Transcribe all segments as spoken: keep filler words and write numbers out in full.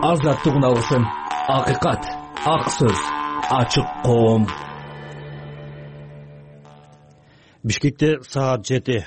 Азаттык алышын, акыйкат, ак сөз, ачык коом. Бишкекте саат жети.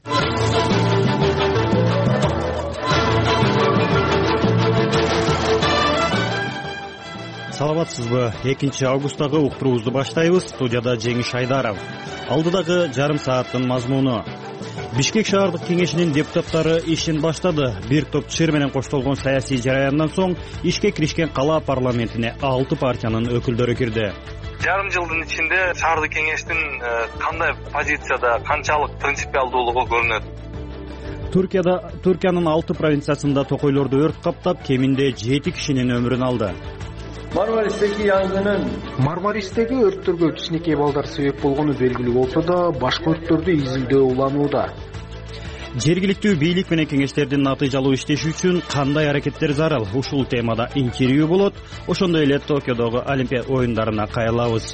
Саламатсызбы? экинчи августтагы уктуруубузду баштайбыз. Студияда Жеңиш Айдаров. Алдыдагы жарым сааттын мазмуну. Бишкек шаардык кеңешинин депутаттары ишин баштады. Бир топ чыр менен коштолгон саясий жараяндан соң ишке киришкен кала парламентине алты партиянын өкүлдөрү кирди. Жарым жылдын ичинде шаардык кеңештин кандай позицияда, канчалык принципиалдуулугу көрүнөт? Түркияда Түркиянын алты провинциясында токойлорду өрт каптап, кеминде жети кишинин өмүрүн алды. Мармаристеги янгынын Мармаристеги өрттөргө кичинекей балдар себеп болгону белгилүү болсо да, башка өрттөрдү изилдөө уланууда. Жергиликтүү бийлик менен кеңештердин натыйжалуу иштеши үчүн кандай аракеттер зарыл? Ушул темада интервью болот. Ошондой эле Токиодогу Олимпия оюндарына кайрылабыз.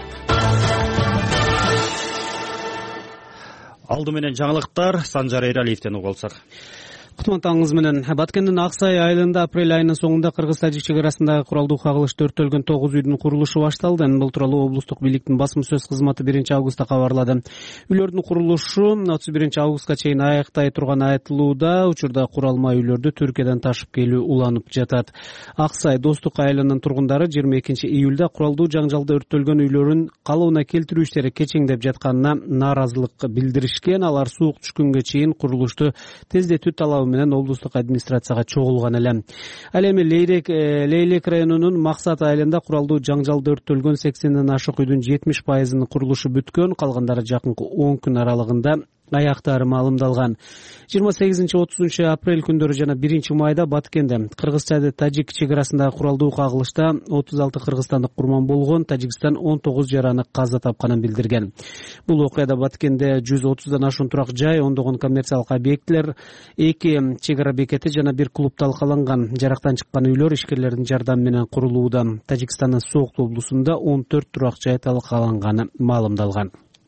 Алды менен жаңылыктар Санжар Эралиевден угулсак. Кутмантаңыз менен. Баткендин Аксай айылында апрель айынын соңунда Кыргыз-Тажик чек арасындагы куралдуу кагылышта өрттөлгөн тогуз үйдүн курулушу башталды. Бул тууралуу облустук бийликтин басма сөз кызматы биринчи августта кабарлады. Үйлөрдүн курулушу отуз биринчи августка чейин аяктай турганы айтылууда. Учурда куралма үйлөрдү Түркиядан ташып келүү уланып жатат. Аксай Достук айылынын тургундары жыйырма экинчи июлда куралдуу жаңжалда өрттөлгөн үйлөрүн калыбына келтирүү иштери кечеңдеп жатканына нааразылык билдиришкен. Алар суук түшкөнгө чейин курулушту тездетүү талабы менен облустук администрацияга чогулган эле. Ал эми Лейрек Лейлек районунун Максат айылында куралдуу жаңжалда өрттөлгөн сексенден ашык үйдүн жетимиш пайызынын курулушу бүткөн, калгандары жакынкы он күн аралыгында аяктары маалымдалган. жыйырма сегизинчи отузунчу апрель күндөрү жана биринчи майда Баткенде Кыргыз-Тажик чек арасындагы куралдуу кагылышта отуз алты кыргызстандык курман болгон, Тажикстан он тогуз жараны каза тапканын билдирген. Бул окуяда Баткенде жүз отуздан ашуун турак жай, ондогон коммерциялык объектилер, эки чек ара бекети жана бир клуб талкаланган. Жарактан чыккан үйлөр ишкерлердин жардамы менен курулууда. Тажикстандын Соокт облусунда он төрт турак жай талкаланганы маалымдалган.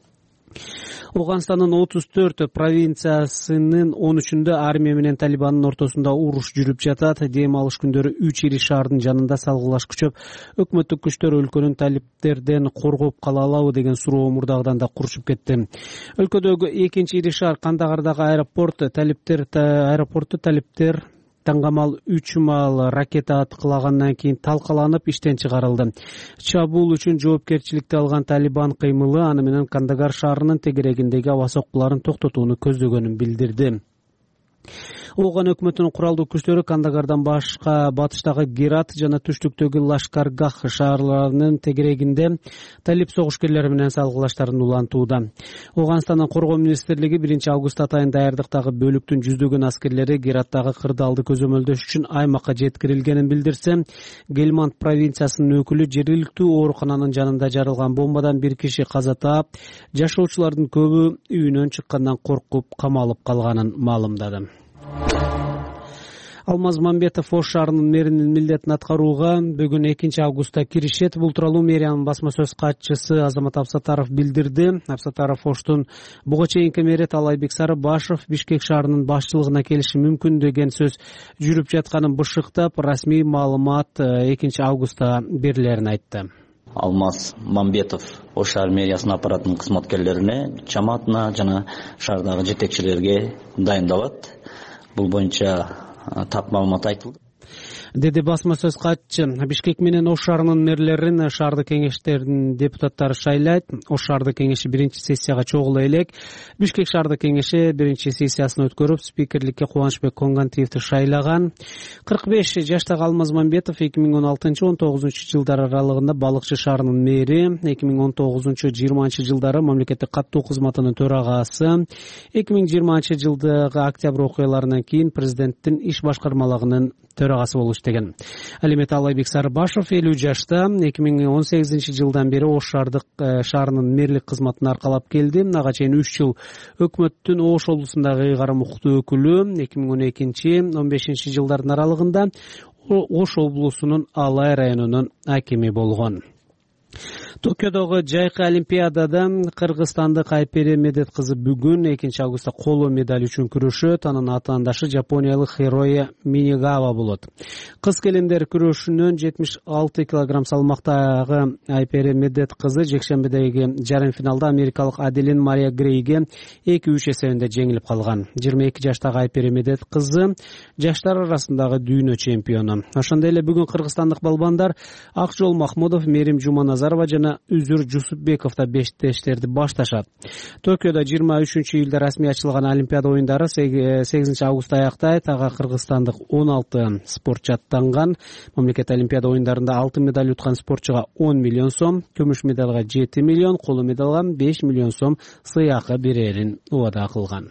Оганстанын отуз төрт провинциясынын он үчүндө армия менен Талибандын ортосунда уруш жүрүп жатат. Дем алыш күндөрү үч ири шаардын жанында салгылаш күчөп, өкмөттүк күчтөр өлкөнүн талиптерден коргоп кала алабы деген суроо мурдагыдан да курчуп кетти. Өлкөдөгү экинчи ири шаар Кандагардагы аэропорт талиптер аэропорту талиптер таңгамал үч маал ракета аткылагандан кийин талкаланып иштен чыгарылды. Чабуул үчүн жоопкерчиликти алган Талибан кыймылы аны менен Кандагар шаарынын тегерегиндеги аба соккуларын токтотууну көздөгөнүн билдирди. Ооган өкмөтүнүн куралдуу күчтөрү Кандагардан башка батыштагы Герат жана түштүктөгү Лашкаргах шаарларынын тегерегинде талип согушкерлери менен салгылаштарын улантууда. Оганстандын коргоо министрлиги биринчи август атайын даярдыктагы бөлүктүн жүздөгөн аскерлери Гераттагы кырдаалды көзөмөлдөш үчүн аймакка жеткирилгенин билдирсе, Гельманд провинциясынын өкүлү жергиликтүү оорукананын жанында жарылган бомбадан бир киши каза таап, жашоочулардын көбү үйүнөн чыккандан коркуп камалып калганын маалымдады. Алмаз Мамбетов Ош шаарынын мэринин милдетин аткарууга бүгүн экинчи августта киришет. Бул тууралуу мэриянын басма сөз катчысы Азамат Абсатаров билдирди. Абсатаров Оштун буга чейинки мэри Талайбек Сарыбашев Бишкек шаарынын башчылыгына келиши мүмкүн деген сөз жүрүп жатканын бышыктап, расмий маалымат экинчи августта берилерин айтты. Алмаз Мамбетов Ош шаар мэриясынын аппаратынын кызматкерлерине, жамаатына жана шаардагы жетекчилерге дайындалат. Бул боюнча так маалымат айтылды. Деди басма сөз катчы. Бишкек менен Ош шаарынын мэрлерин шаардык кеңештердин депутаттары шайлайт. Ош шаардык кеңеши биринчи сессияга чогула элек. Бишкек шаардык кеңеши биринчи сессиясын өткөрүп, спикерликке Кубанычбек Конгантиевди шайлаган. кырк беш жаштагы Алмаз Мамбетов эки миң он алтынчы он тогузунчу жылдар аралыгында Балыкчы шаарынын мэри, эки миң он тогузунчу жыйырманчы жылдары мамлекеттик каттуу кызматынын төрагасы, эки миң жыйырманчы жылдагы октябрь окуяларынан кийин президенттин иш башкармалыгынын төрагасы болуш деген. Ал эми Талайбек Сарыбашев элүү жашта, эки миң он сегизинчи жылдан бери Ош шаардык шаарынын мэрлик кызматын аркалап келди. Ага чейин үч жыл өкмөттүн Ош облусундагы ыйгарым укуктуу өкүлү, эки миң он экинчи он бешинчи жылдардын аралыгында Ош облусунун Алай районунун акими болгон. Токиодогу жайкы олимпиадада кыргызстандык Айпери Медет кызы бүгүн экинчи августта коло медаль үчүн күрөшөт. Анын атаандашы жапониялык Хироя Минигава болот. Кыз келиндер күрөшүнөн жетимиш алты килограмм салмактагы Айпери Медет кызы жекшембидеги жарым финалда америкалык Аделин Мария Грейге эки үч эсебинде жеңилип калган. жыйырма эки жаштагы Айпери Медет кызы жаштар арасындагы дүйнө чемпиону. Ошондой эле бүгүн кыргызстандык балбандар Акжол Махмудов, Мерим Жуманазарова жана Үзүр Жусупбеков да бештештерди башташат. Токиодо жыйырма үчүнчү июлда расмий ачылган Олимпиада оюндары сегизинчи августта аяктайт. Ага кыргызстандык он алты спортчу аттанган. Мамлекет Олимпиада оюндарында алтын медаль уткан спортчуга он миллион сом, күмүш медалга жети миллион, коло медалга беш миллион сом сыйакы берерин убада кылган.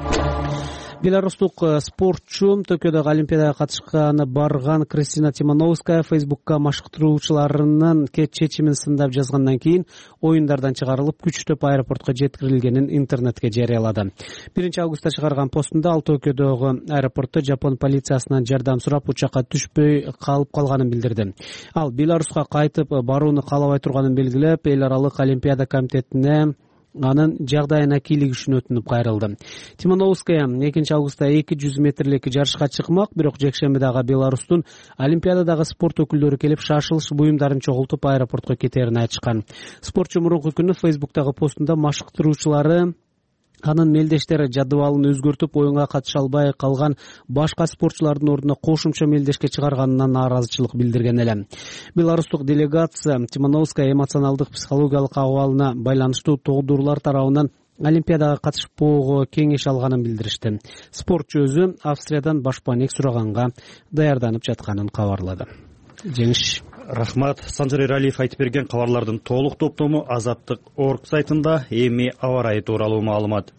Белорустук спортчу Токиодогу Олимпиадага катышканы барган Кристина Тимановская Фейсбукка машыктыруучуларынын кет чечимин сындап жазгандан кийин оюндардан чыгарылып күчтөп аэропортко жеткирилгенин интернетке жарыялады. биринчи августта чыгарган постунда ал Токиодогу аэропортто жапон полициясынан жардам сурап учакка түшпөй калып калганын билдирди. Ал Белоруска кайтып барууну каалабай турганын белгилеп, эл аралык Олимпиада комитетине анын жагдайына кийлигишин өтүнүп кайрылды. Тимановская экинчи августта эки жүз метрлик жарышка чыкмак, бирок жекшембиде ага Беларустун Олимпиададагы спорт өкүлдөрү келип шашылыш буюмдарын чогултуп аэропортко кетерин айтышкан. Спортчу мурунку күнү Фейсбуктагы постунда машыктыруучулары анын мелдештери жадыбалын өзгөртүп оюнга катыша албай калган башка спортчулардын ордуна кошумча мелдешке чыгарганынан нааразычылык билдирген эле. Белорустук делегация Тимановская эмоционалдык психологиялык абалына байланыштуу тогдуурлар тарабынан Олимпиадага катышпоого кеңеш алганын билдиришти. Спортчу өзү Австриядан баш паек сураганга даярданып жатканын кабарлады. Жеңиш. Рахмат. Санжар Эралиев айтып берген кабарлардын толук топтому Азаттык орг сайтында. Эми аба ырайы тууралуу маалымат.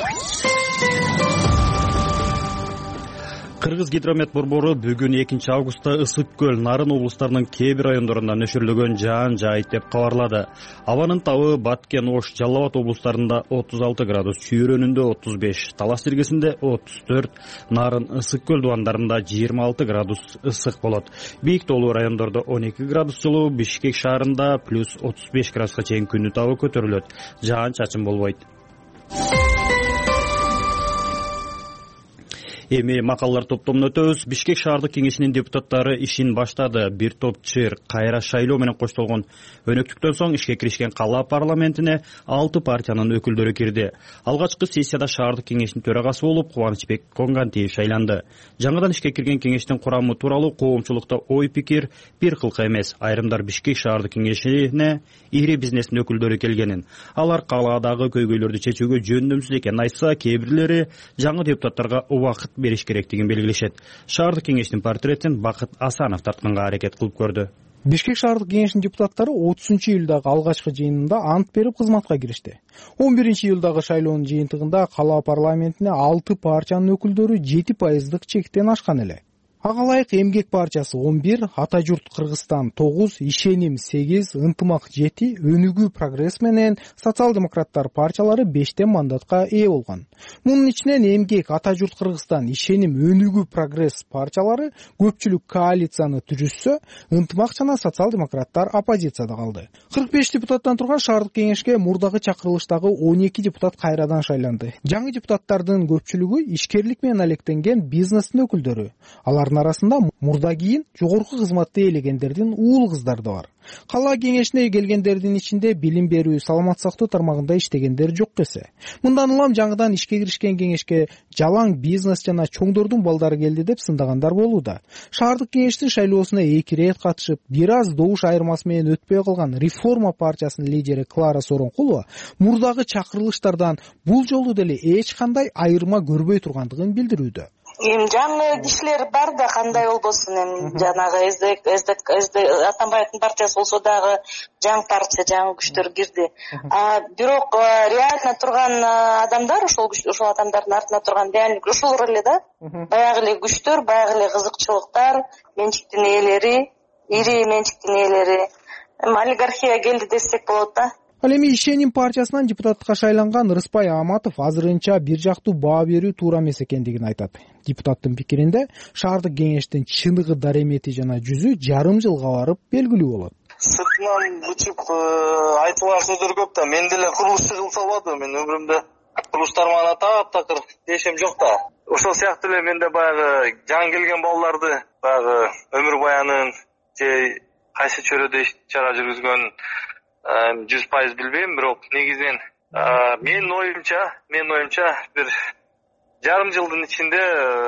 Кыргыз гидромет борбору бүгүн экинчи августта Ысык көл, Нарын облустарынын кээ бир райондорунда нөшөрлөгөн жаан жаайт деп кабарлады. Абанын табы Баткен, Ош, Жалал Абад облустарында отуз алты градус, Чүйрөнүндө отуз беш, Талас тиргесинде отуз төрт, Нарын, Ысык көл дубандарында жыйырма алты градус ысык болот. Бийик тоолуу райондордо он эки градус жылуу, Бишкек шаарында плюс отуз беш градуска чейин күнү табы көтөрүлөт. Жаан чачын болбойт. Эми макалалар топтомуна өтөбүз. Бишкек шаардык кеңешинин депутаттары ишин баштады. Бир топ чыр кайра шайлоо менен коштолгон өнөктүктөн соң ишке киришкен кала парламентине алты партиянын өкүлдөрү кирди. Алгачкы сессияда шаардык кеңештин төрагасы болуп Кубанычбек Конгантиев шайланды. Жаңадан ишке кирген кеңештин курамы тууралуу коомчулукта ой пикир бир кылка эмес. Айрымдар Бишкек шаардык кеңешине ири бизнестин өкүлдөрү келгенин, алар каладагы көйгөйлөрдү чечүүгө жөндөмсүз экенин айтса, кээ бирлери жаңы депутаттарга убакыт бериш керектигин белгилешет. Шаардык кеңештин портретин Бакыт Асанов тартканга аракет кылып көрдү. Бишкек шаардык кеңешинин депутаттары отузунчу июлдагы алгачкы жыйынында ант берип кызматка киришти. он биринчи июлдагы шайлоонун жыйынтыгында кала парламентине алты партиянын өкүлдөрү жети пайыздык чектен ашкан эле. Ага ылайык Эмгек партиясы он бир, Ата журт Кыргызстан тогуз, Ишеним сегиз, Ынтымак жети, Өнүгүү Прогресс менен социал-демократтар партиялары бештен мандатка ээ болгон. Мунун ичинен Эмгек, Ата журт Кыргызстан, Ишеним, Өнүгүү Прогресс партиялары көпчүлүк коалицияны түзүшсө, Ынтымак жана социал-демократтар оппозицияда калды. кырк беш депутаттан турган шаардык кеңешке мурдагы чакырылыштагы он эки депутат кайрадан шайланды. Жаңы депутаттардын көпчүлүгү ишкерлик менен алектенген бизнестин өкүлдөрү. Алардын арасында мурда кийин жогорку кызматты ээлегендердин уул кыздары да бар. Кала кеңешине келгендердин ичинде билим берүү, саламат сактоо тармагында иштегендер жок эсе. Мындан улам жаңыдан ишке киришкен кеңешке жалаң бизнес жана чоңдордун балдары келди деп сындагандар болууда. Шаардык кеңештин шайлоосуна эки рет катышып, бир аз добуш айырмасы менен өтпөй калган Реформа партиясынын лидери Клара Сооронкулова мурдагы чакырылыштардан бул жолу деле эч кандай айырма көрбөй тургандыгын билдирүүдө. Эми жаңы кишилер бар да кандай болбосун, эми жанагы Атамбаевдин партиясы болсо дагы жаңы партия, жаңы күчтөр кирди. А бирок реально турган адамдар, ошол ошол адамдардын артында турган реально ошолор эле да. Баягы эле күчтөр, баягы эле кызыкчылыктар, менчиктин ээлери, ири менчиктин ээлери. Эми олигархия келди десек болот да. Ал эми Ишеним партиясынан депутатка шайланган Рыспай Аматов азырынча бир жактуу баа берүү туура эмес экендигин айтат. Депутаттын пикиринде шаардык кеңештин чыныгы даремети жана жүзү жарым жылга барып белгилүү болот. сыртынан учуп айтылган сөздөр көп да. Мен деле курулушчу кылса болот. Мен өмүрүмдө курулуштар менен таптакыр дешем жок да. Ошол сыяктуу эле менде баягы жаңы келген балдарды баягы өмүр баянын же кайсы чөрөдө иш чара жүргүзгөн жүз пайыз билбейм, бирок негизинен менин оюмча, менин оюмча бир жарым жылдын ичинде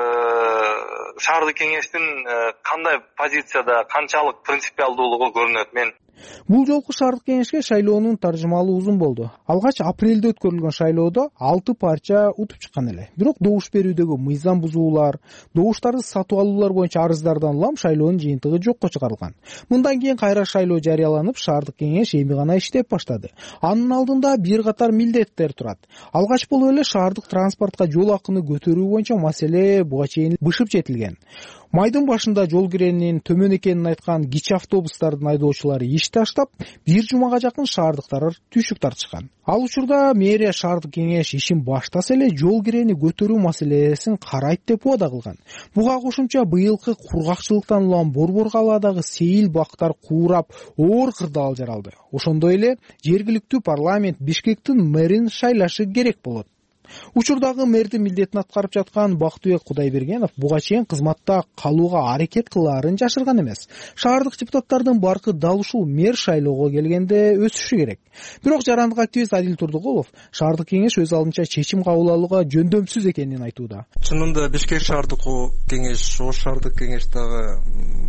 шаардык кеңештин кандай позицияда, канчалык принципиалдуулугу көрүнөт. Мен бул жолку шаардык кеңешке шайлоонун таржымалуу узун болду. Алгач апрелде өткөрүлгөн шайлоодо алты партия утуп чыккан эле. Бирок добуш берүүдөгү мыйзам бузуулар, добуштарды сатып алуулар боюнча арыздардан улам шайлоонун жыйынтыгы жокко чыгарылган. Мындан кийин кайра шайлоо жарыяланып, шаардык кеңеш эми гана иштеп баштады. Анын алдында бир катар милдеттер турат. Алгач болуп эле шаардык транспортко жол акыны көтөрүү боюнча маселе буга чейин бышып жетилген. Майдын башында жол киренинин төмөн экенин айткан кичи автобустардын айдоочулары иш таштап, бир жумага жакын шаардыктар түшүк тартышкан. Ал учурда мэрия шаардык кеңеш ишин баштаса эле жол кирени көтөрүү маселесин карайт деп убада кылган. Буга кошумча быйылкы кургакчылыктан улам Борбор калаадагы сейил бактар куурап, оор кырдаал жаралды. Ошондой эле жергиликтүү парламент Бишкектин мэрин шайлашы керек болот. Учурдагы мэрдин милдетин аткарып жаткан Бактыбек Кудайбергенов буга чейин кызматта калууга аракет кылаарын жашырган эмес. Шаардык депутаттардын баркы дал ушул мэр шайлоого келгенде өсүшү керек. Бирок жарандык активист Адил Турдугулов шаардык кеңеш өз алдынча чечим кабыл алууга жөндөмсүз экенин айтууда. Чынында Бишкек шаардык кеңеш, Ош шаардык кеңеш дагы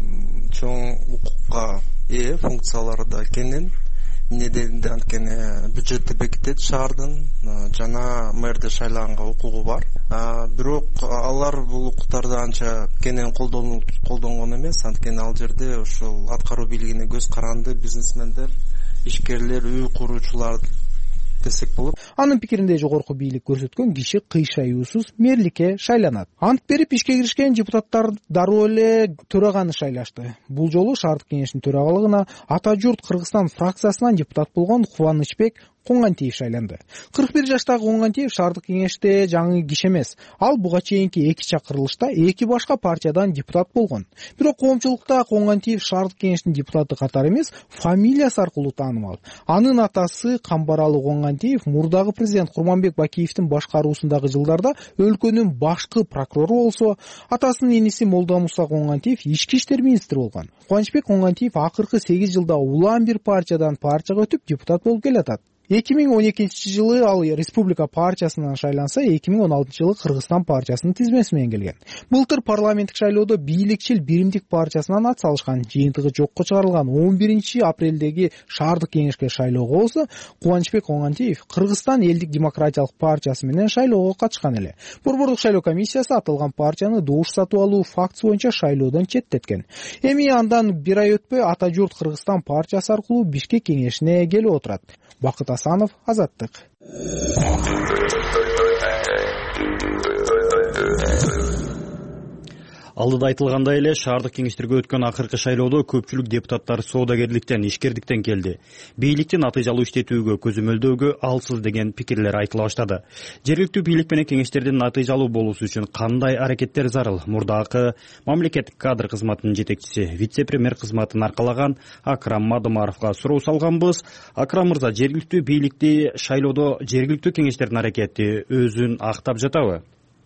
чоң укукка ээ функцияларда экенин недегинде анткени бюджетти бекитет шаардын, жана мэрди шайлаганга укугу бар. Бирок алар бул укуктарды анча кенен колдонгон эмес, анткени ал жерде ошол аткаруу бийлигине көз каранды бизнесмендер, ишкерлер, үй куруучулар десек болот. Анын пикиринде жогорку бийлик көрсөткөн киши кыйшаюусуз мэрликке шайланат. Ант берип ишке киришкен депутаттар дароо эле төраганы шайлашты. Бул жолу шаардык кеңештин төрагалыгына Ата журт Кыргызстан фракциясынан депутат болгон Кубанычбек Коңгантиев шайланды. кырк бир жаштагы Коңгантиев шаардык кеңеште жаңы киши эмес. Ал буга чейинки эки чакырылышта эки башка партиядан депутат болгон. Бирок коомчулукта Коңгантиев шаардык кеңештин депутаты катары эмес, фамилиясы аркылуу таанымал. Анын атасы Камбаралы Коңгантиев мурдагы президент Курманбек Бакиевдин башкаруусундагы жылдарда өлкөнүн башкы прокурору болсо, атасынын иниси Молдамуса Коңгантиев ички иштер министри болгон. Кубанычбек Коңгантиев акыркы сегиз жылда улам бир партиядан партияга өтүп депутат болуп келатат. эки миң он экинчи жылы ал Республика партиясынан шайланса, эки миң он алтынчы жылы Кыргызстан партиясынын тизмеси менен келген. Былтыр парламенттик шайлоодо бийликчил Биримдик партиясынан ат салышкан. Жыйынтыгы жокко чыгарылган он биринчи апрелдеги шаардык кеңешке шайлоого болсо, Кубанычбек Коңгантиев Кыргызстан элдик демократиялык партиясы менен шайлоого катышкан эле. Борбордук шайлоо комиссиясы аталган партияны добуш сатып алуу фактысы боюнча шайлоодон четтеткен. Эми андан бир ай өтпөй Ата журт Кыргызстан партиясы аркылуу Бишкек кеңешине келип отурат. Бакыт Асанов, Азаттык. Алдыда айтылгандай эле шаардык кеңештерге өткөн акыркы шайлоодо көпчүлүк депутаттар соодагерликтен, ишкердиктен келди. Бийликтин натыйжалуу иштетүүгө, көзөмөлдөөгө алсыз деген пикирлер айтыла баштады. Жергиликтүү бийлик менен кеңештердин натыйжалуу болуусу үчүн кандай аракеттер зарыл? Мурдагы мамлекеттик кадр кызматынын жетекчиси, вице-премьер кызматын аркалаган Акрам Мадымаровго суроо салганбыз. Акрам мырза, жергиликтүү бийликти шайлоодо жергиликтүү кеңештердин аракети өзүн актап жатабы?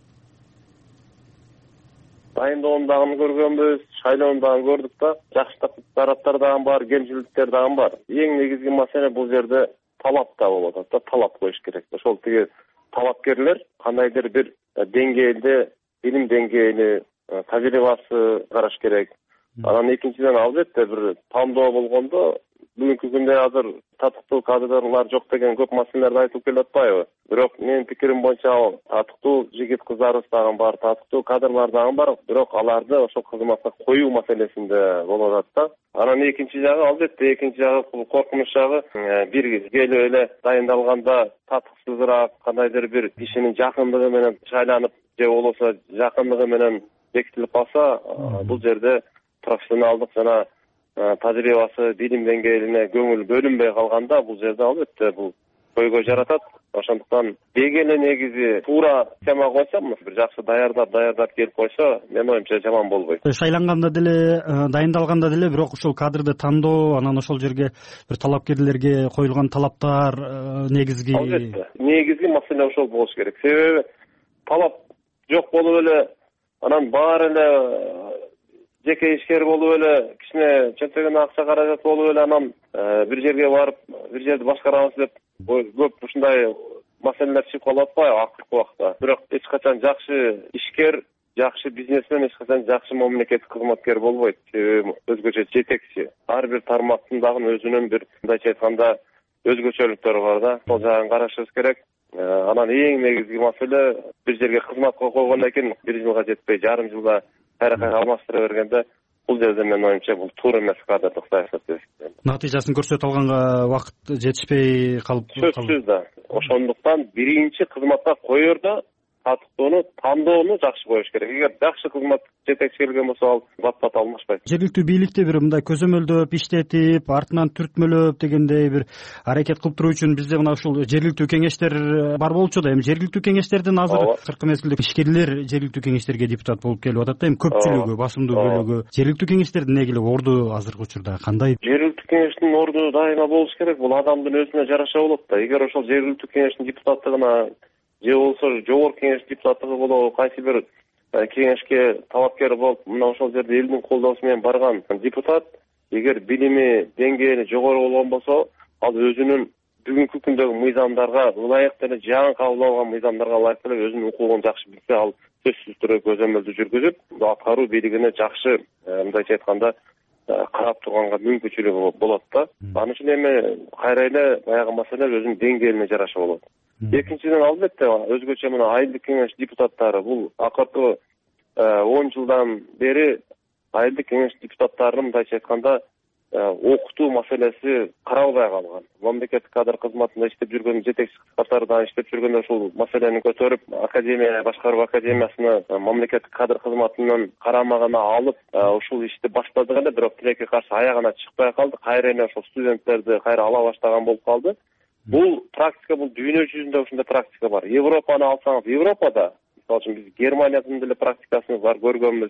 Дайындоонун дагы көргөнбүз, шайлоону дагы көрдүк да, жакшы тараптар дагы бар, кемчиликтер дагы бар. Эң негизги маселе бул жерде талапта болуп атат да, талап коюш керек. Ошол тиги талапкерлер кандайдыр бир деңгээлде, билим деңгээли, тажрыйбасы караш керек. Анан экинчиден албетте бир тандоо болгондо бүгүнкү күндө азыр татыктуу кадрлар жок деген көп маселелерди айтылып келип атпайбы? Бирок менин пикирим боюнча татыктуу жигит кыздарыбыз дагы бар, татыктуу кадрлар дагы бар, бирок аларды ошол кызматка коюу маселесинде болуп атат да. Анан экинчи жагы албетте, экинчи жагы коркунуч жагы бир келип эле дайындалганда татыксызыраак кандайдыр бир кишинин жакындыгы менен шайланып же болбосо жакындыгы менен бекитилип калса, бул жерде профессионалдык жана тажрыйбасы, билим деңгээлине көңүл бөлүнбөй калганда, бул жерде албетте бул көйгөй жаратат. ошондуктан деги эле негизи туура система койсо, бир жакшы даярдап даярдап келип койсо, менин оюмча жаман болбойт. Шайланганда деле, дайындалганда деле, бирок ушул кадрды тандоо, анан ошол жерге бир талапкерлерге коюлган талаптар негизги албетте негизги маселе ошол болуш керек. Себеби талап жок болуп эле, анан баары эле жеке ишкер болуп эле, кичине чөнтөгүнө акча каражат болуп эле, анан бир жерге барып, бир жерди башкарабыз деп көп ушундай маселелер чыгып калып атпайбы акыркы убакта. Бирок эч качан жакшы ишкер, жакшы бизнесмен эч качан жакшы мамлекеттик кызматкер болбойт. Себеби өзгөчө жетекчи. Ар бир тармактын дагы өзүнүн бир, мындайча айтканда, өзгөчөлүктөрү бар да. Сол жагын карашыбыз керек. Анан эң негизги маселе бир жерге кызматка койгондон кийин бир жылга жетпей, жарым жылда кайра кайра алмаштыра бергенде, бул жерде менин оюмча бул туура эмес кадрдык саясат деп эсептейм. Натыйжасын көрсөтө алганга убакыт жетишпей калып. Сөзсүз да. Ошондуктан биринчи кызматка коердо татыктоону, тандоону жакшы коюш керек. Эгер жакшы кызмат жетекчи келген болсо, ал бат-бат алмашпайт. Жергиликтүү бийликти бир мындай көзөмөлдөп, иштетип, артынан түртмөлөп дегендей бир аракет кылып туруу үчүн бизде мына ушул жергиликтүү кеңештер бар болчу да. Эми жергиликтүү кеңештердин азыр акыркы мезгилде ишкерлер жергиликтүү кеңештерге депутат болуп келип атат да. Эми көпчүлүгү, басымдуу бөлүгү жергиликтүү кеңештердин эмнеге орду азыркы учурда кандай? Жергиликтүү кеңештин орду дайыма болуш керек. Бул адамдын өзүнө жараша болот да. Эгер ошол жергиликтүү кеңештин депутаттыгына же болбосо жогорку кеңеш депутаттыгы болобу, кайсы бир кеңешке талапкер болуп, мына ошол жерде элдин колдоосу менен барган депутат, эгер билими деңгээли жогору болгон болсо, ал өзүнүн бүгүнкү күндөгү мыйзамдарга ылайык деле, жаңы кабыл алган мыйзамдарга ылайык деле өзүнүн укугун жакшы билсе, ал сөзсүз түрдө көзөмөлдү жүргүзүп, аткаруу бийлигине жакшы, мындайча айтканда, карап турганга мүмкүнчүлүгү болот да. Ал үчүн эми кайра эле баягы маселе өзүнүн деңгээлине жараша болот. Экинчиден, албетте, өзгөчө мына айылдык кеңеш депутаттары, бул акыркы он жылдан бери айылдык кеңеш депутаттарынын, мындайча айтканда, окутуу маселеси каралбай калган. Мамлекеттик кадр кызматында иштеп жүргөн, жетекчи катарда иштеп жүргөндө ушул маселени көтөрүп, академия, башкаруу академиясына мамлекеттик кадр кызматынан карамагына алып, ушул ишти баштадык эле, бирок тилекке каршы аягына чыкпай калды. Кайра эле ошол студенттерди кайра ала баштаган болуп калды. Бул практика, бул дүйнө жүзүндө ушундай практика бар. Европаны алсаңыз, Европада, мисалы үчүн биз Германиянын деле практикасын бар көргөнбүз.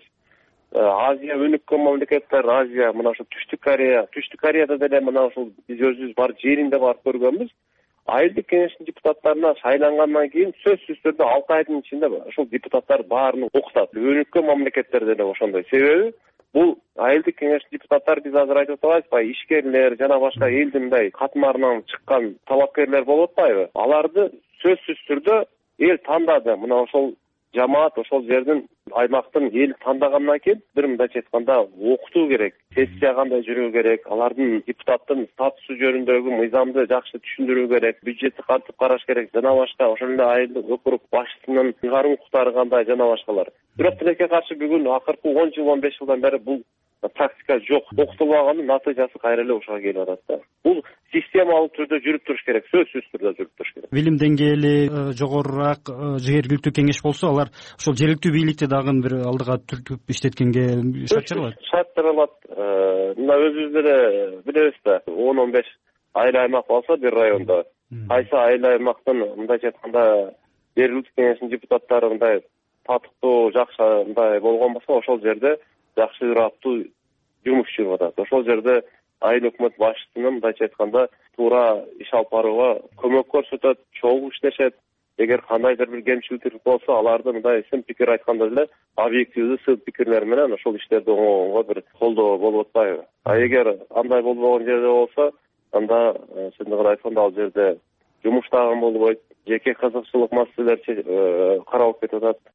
Азия өнүккөн мамлекеттер, Азия, мына ошо Түштүк Корея, Түштүк Кореяда деле мына ошол биз өзүбүз бар жеринде барып көргөнбүз. Айылдык кеңештин депутаттарына шайлангандан кийин сөзсүз түрдө алты айдын ичинде ошол депутаттар баарын окутат. Өнүккөн мамлекеттерде деле ошондой. Себеби бул айылдык кеңеш депутаттар, биз азыр айтып атабыз, бай ишкерлер жана башка элдин мындай катмарынан чыккан талапкерлер болуп атпайбы? Аларды сөзсүз түрдө эл тандады. Мына ошол жамаат, ошол жердин, аймактын эл тандагандан кийин бир мындайча айтканда окутуу керек. Сессия кандай жүрүү керек, алардын депутаттын статусу жөнүндөгү мыйзамды жакшы түшүндүрүү керек, бюджетти кантип караш керек жана башка, ошол эле айылдык округ башчысынын ыйгарым укуктары кандай жана башкалар. Бирок тилекке каршы бүгүн акыркы он жыл, он беш жылдан бери бул практика жок. Окутулбаганын натыйжасы кайра эле ушуга келип атат да. Бул системалуу түрдө жүрүп туруш керек, сөзсүз түрдө жүрүп туруш керек. Билим деңгээли жогорураак жергиликтүү кеңеш болсо, алар ошол жергиликтүү бийликти дагы бир алдыга түртүп иштеткенге шарт жаралат. Шарт жаралат. Мына өзүбүз деле билебиз да, он он беш айыл аймак болсо бир райондо, кайсы айыл аймактын мындайча айтканда жергиликтүү кеңештин депутаттары мындай татыктуу, жакшы мындай болгон болсо, ошол жерде жакшы ырааттуу жумуш жүрүп атат. Ошол жерде айыл өкмөт башчысынын мындайча айтканда туура иш алып барууга көмөк көрсөтөт, чогуу иштешет. Эгер кандайдыр бир кемчиликтер болсо, аларды мындай сын пикир айтканда эле объективдүү сын пикирлер менен ошол иштерди оңгойго бир колдоо болуп атпайбы? А эгер андай болбогон жерде болсо, анда чындыгын айтканда ал жерде жумуш дагы болбойт, жеке кызыкчылык маселелер каралып кетип атат.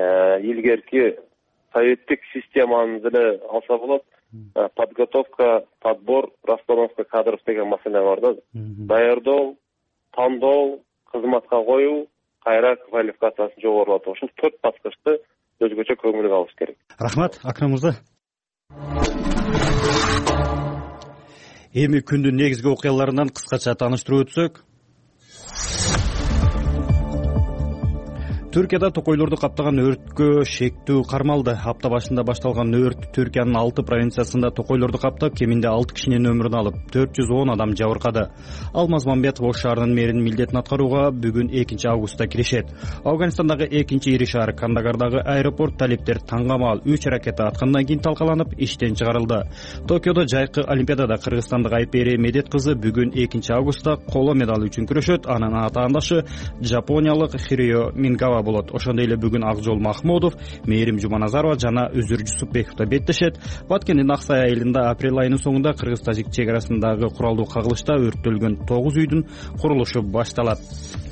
Илгерки советтик системаны деле алса болот. Подготовка, подбор, расстановка кадров деген маселе бар да. Даярдоо, тандоо, кызматка коюу, кайра квалификациясын жогорулатуу. Ушул төрт баскычты өзгөчө көңүлгө алыш керек. Рахмат, Акрам мырза. Эми күндүн негизги окуяларынан кыскача тааныштырып өтсөк. Түркияда токойлорду каптаган өрткө шектүү кармалды. Апта башында башталган өрт Түркиянын алты провинциясында токойлорду каптап, кеминде алты кишинин өмүрүн алып, төрт жүз он адам жабыркады. Алмаз Мамбетов Ош шаарынын мэринин милдетин аткарууга бүгүн экинчи августта киришет. Афганистандагы экинчи ири шаар Кандагардагы аэропорт талептер таңгамал үч ракета аткандан кийин талкаланып, иштен чыгарылды. Токиодо жайкы олимпиадада кыргызстандык Айпери Медет кызы бүгүн экинчи августта коло медал үчүн күрөшөт. Анын атаандашы жапониялык Хирио Мингава болот. Ошондой эле бүгүн Акжол Махмудов, Мээрим Жуманазарова жана Үзүр Жусупбековдо беттешет. Баткендин Аксай айылында апрель айынын соңунда кыргыз-тажик чек арасындагы куралдуу кагылышта өрттөлгөн тогуз үйдүн курулушу башталат.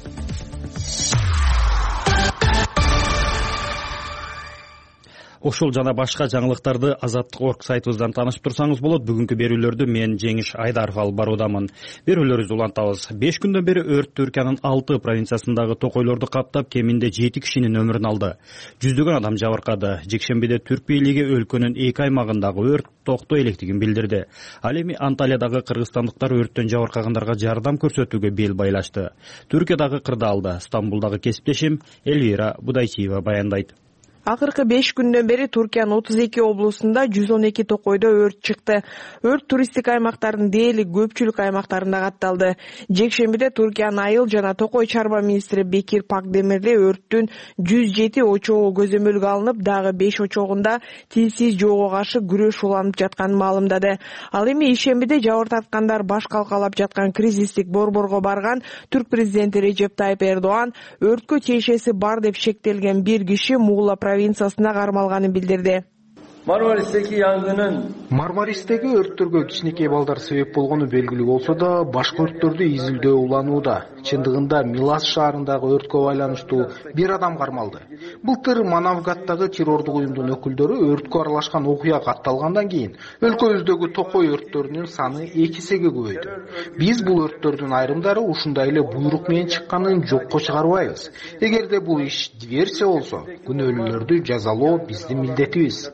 Ушул жана башка жаңылыктарды Азаттык орг сайтыбыздан таанышып турсаңыз болот. Бүгүнкү берүүлөрдү мен Жеңиш Айдаров алып баруудамын. Берүүлөрүбүздү улантабыз. беш күндөн бери өрт Түркиянын алты провинциясындагы токойлорду каптап, кеминде жети кишинин өмүрүн алды. Жүздөгөн адам жабыркады. Жекшембиде Түрк бийлиги өлкөнүн эки аймагындагы өрт токтой электигин билдирди. Ал эми Анталиядагы кыргызстандыктар өрттөн жабыркагандарга жардам көрсөтүүгө бел байлашты. Түркиядагы кырдаалда Стамбулдагы кесиптешим Элвира Будайчиева баяндайт. Акыркы беш күндөн бери Түркиянын отуз эки облусунда жүз он эки токойдо өрт чыкты. Өрт туристтик аймактардын дээрлик көпчүлүк аймактарында катталды. Жекшембиде Түркиянын айыл жана токой чарба министри Бекир Пакдемирли өрттүн жүз жети очогу көзөмөлгө алынып, дагы беш очогунда тилсиз жоого каршы күрөш уланып жатканын маалымдады. Ал эми ишембиде жабыр тарткандар баш калкалап жаткан кризистик борборго барган түрк президенти Режеп Тайып Эрдоан өрткө тиешеси бар деп шектелген бир киши Муула провинциясына кармалганын билдирди. Мармаристеги янгынын Мармаристеги өрттөргө кичинекей балдар себеп болгону белгилүү болсо да, башка өрттөрдү изилдөө уланууда. Чындыгында Милас шаарындагы өрткө байланыштуу бир адам кармалды. Былтыр Манавгаттагы террордук уюмдун өкүлдөрү өрткө аралашкан окуя катталгандан кийин өлкөбүздөгү токой өрттөрүнүн саны эки эсеге көбөйдү. Биз бул өрттөрдүн айрымдары ушундай эле буйрук менен чыкканын жокко чыгарбайбыз. Эгерде бул иш диверсия болсо, күнөөлүүлөрдү жазалоо биздин милдетибиз,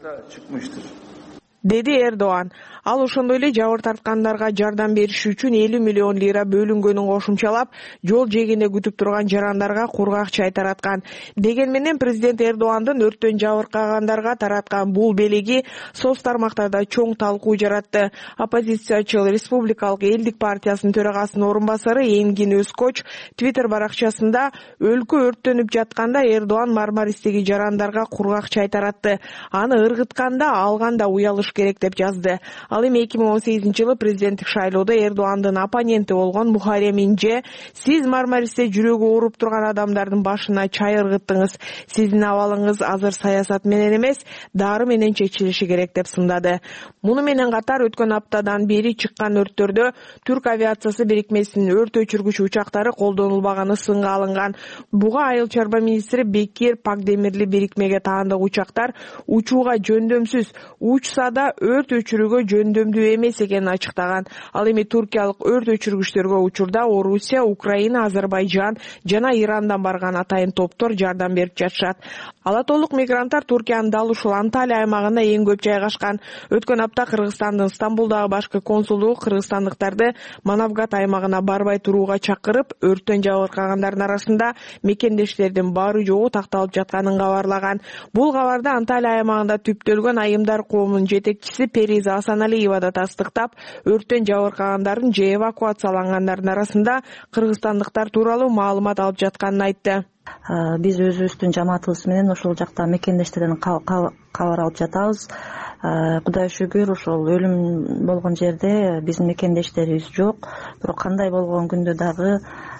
деди Эрдоан. Ал ошондой эле жабыр тарткандарга жардам бериш үчүн элүү миллион лира бөлүнгөнүн кошумчалап, жол жээгинде күтүп турган жарандарга кургак чай тараткан. Деген менен президент Эрдоандын өрттөн жабыркагандарга тараткан бул белеги соц тармактарда чоң талкуу жаратты. Оппозициячыл Республикалык элдик партиясынын төрагасынын орун басары Энгин Өзкоч Twitter баракчасында өлкө өрттөнүп жатканда Эрдоан Мармаристеги жарандарга кургак чай таратты. Аны ыргытканда, алганда уялыш керек деп жазды. Ал эми эки миң он сегизинчи жылы президенттик шайлоодо Эрдоандын оппоненти болгон Мухаррем Инже: "Сиз Мармаристе жүрөгү ооруп турган адамдардын башына чай ыргыттыңыз. Сиздин абалыңыз азыр саясат менен эмес, дары менен чечилиши керек" деп сындады. Муну менен катар өткөн аптадан бери чыккан өрттөрдө Түрк авиациясы бирикмесинин өрт өчүргүч учактары колдонулбаганы сынга алынган. Буга айыл чарба министри Бекир Пакдемирли бирикмеге таандык учактар учууга жөндөмсүз, учса да өрт өчүрүүгө жөндөмдүү эмес экенин ачыктаган. Ал эми туркиялык өрт өчүргүчтөргө учурда Орусия, Украина, Азербайжан жана Ирандан барган атайын топтор жардам берип жатышат. Ала толук мигранттар Туркиянын дал ушул Анталия аймагында эң көп жайгашкан. Өткөн апта Кыргызстандын Стамбулдагы башкы консулдугу кыргызстандыктарды Манавгат аймагына барбай турууга чакырып, өрттөн жабыркагандардын арасында мекендештердин бары жогу такталып жатканын кабарлаган. Бул кабарды Анталия аймагында түптөлгөн айымдар коомунун жетекчиси Периза Асаналиева да тастыктап, өрттөн жабыркагандардын же эвакуациялангандардын арасында кыргызстандыктар тууралуу маалымат алып жатканын айтты. Биз өзүбүздүн жамаатыбыз менен ошол жакта мекендештерден кабар алып жатабыз. Кудайга шүгүр, ошол өлүм болгон жерде биздин мекендештерибиз жок. Бирок кандай болгон күндө дагы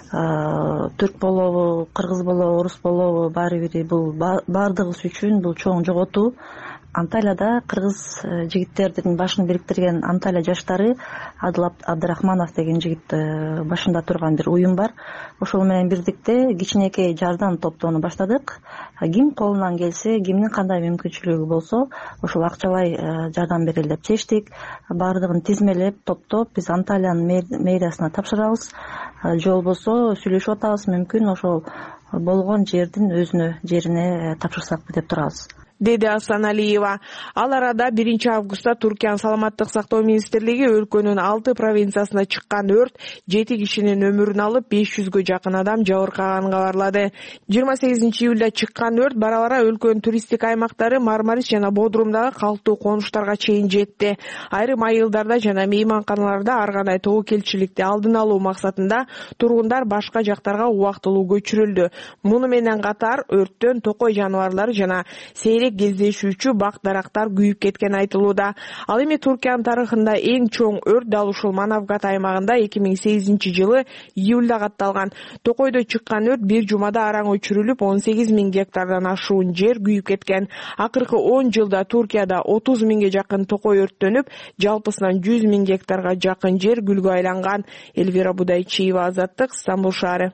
түрк болобу, кыргыз болобу, орус болобу, баары бири бул баардыгыбыз үчүн бул чоң жоготуу. Анталияда кыргыз жигиттердин башын бириктирген Анталия жаштары Адыл Абдырахманов деген жигит башында турган бир уюм бар. Ошол менен бирдикте кичинекей жардам топтоону баштадык. Ким колунан келсе, кимдин кандай мүмкүнчүлүгү болсо, ошол акчалай жардам берели деп чечтик. Баардыгын тизмелеп, топтоп биз Анталиянын мэриясына тапшырабыз. Же болбосо сүйлөшүп атабыз, мүмкүн ошол болгон жердин өзүнө жерине тапшырсак деп турабыз. деди Асаналиева. Ал арада биринчи августта Туркиянын саламаттык сактоо министрлиги өлкөнүн алты провинциясына чыккан өрт жети кишинин өмүрүн алып, беш жүзгө жакын адам жабыркаганын кабарлады. жыйырма сегизинчи июлда чыккан өрт бара-бара өлкөнүн туристтик аймактары Мармарис жана Бодрумдагы калктуу конуштарга чейин жетти. Айрым айылдарда жана мейманканаларда ар кандай тобокелчиликти алдын алуу максатында тургундар башка жактарга убактылуу көчүрүлдү. Муну менен катар өрттөн токой жаныбарлары жана сейрек кездешүүчү бак дарактар күйүп кеткен айтылууда. Ал эми Туркиянын тарыхында эң чоң өрт дал ушул Манавгат аймагында эки миң сегизинчи жылы июлда катталган. Токойдо чыккан өрт бир жумада араң өчүрүлүп, он сегиз миң гектардан ашуун жер күйүп кеткен. Акыркы он жылда Туркияда отуз миңге жакын токой өрттөнүп, жалпысынан жүз миң гектарга жакын жер күлгө айланган. Элвира Будайчиева, Азаттык, Стамбул шаары.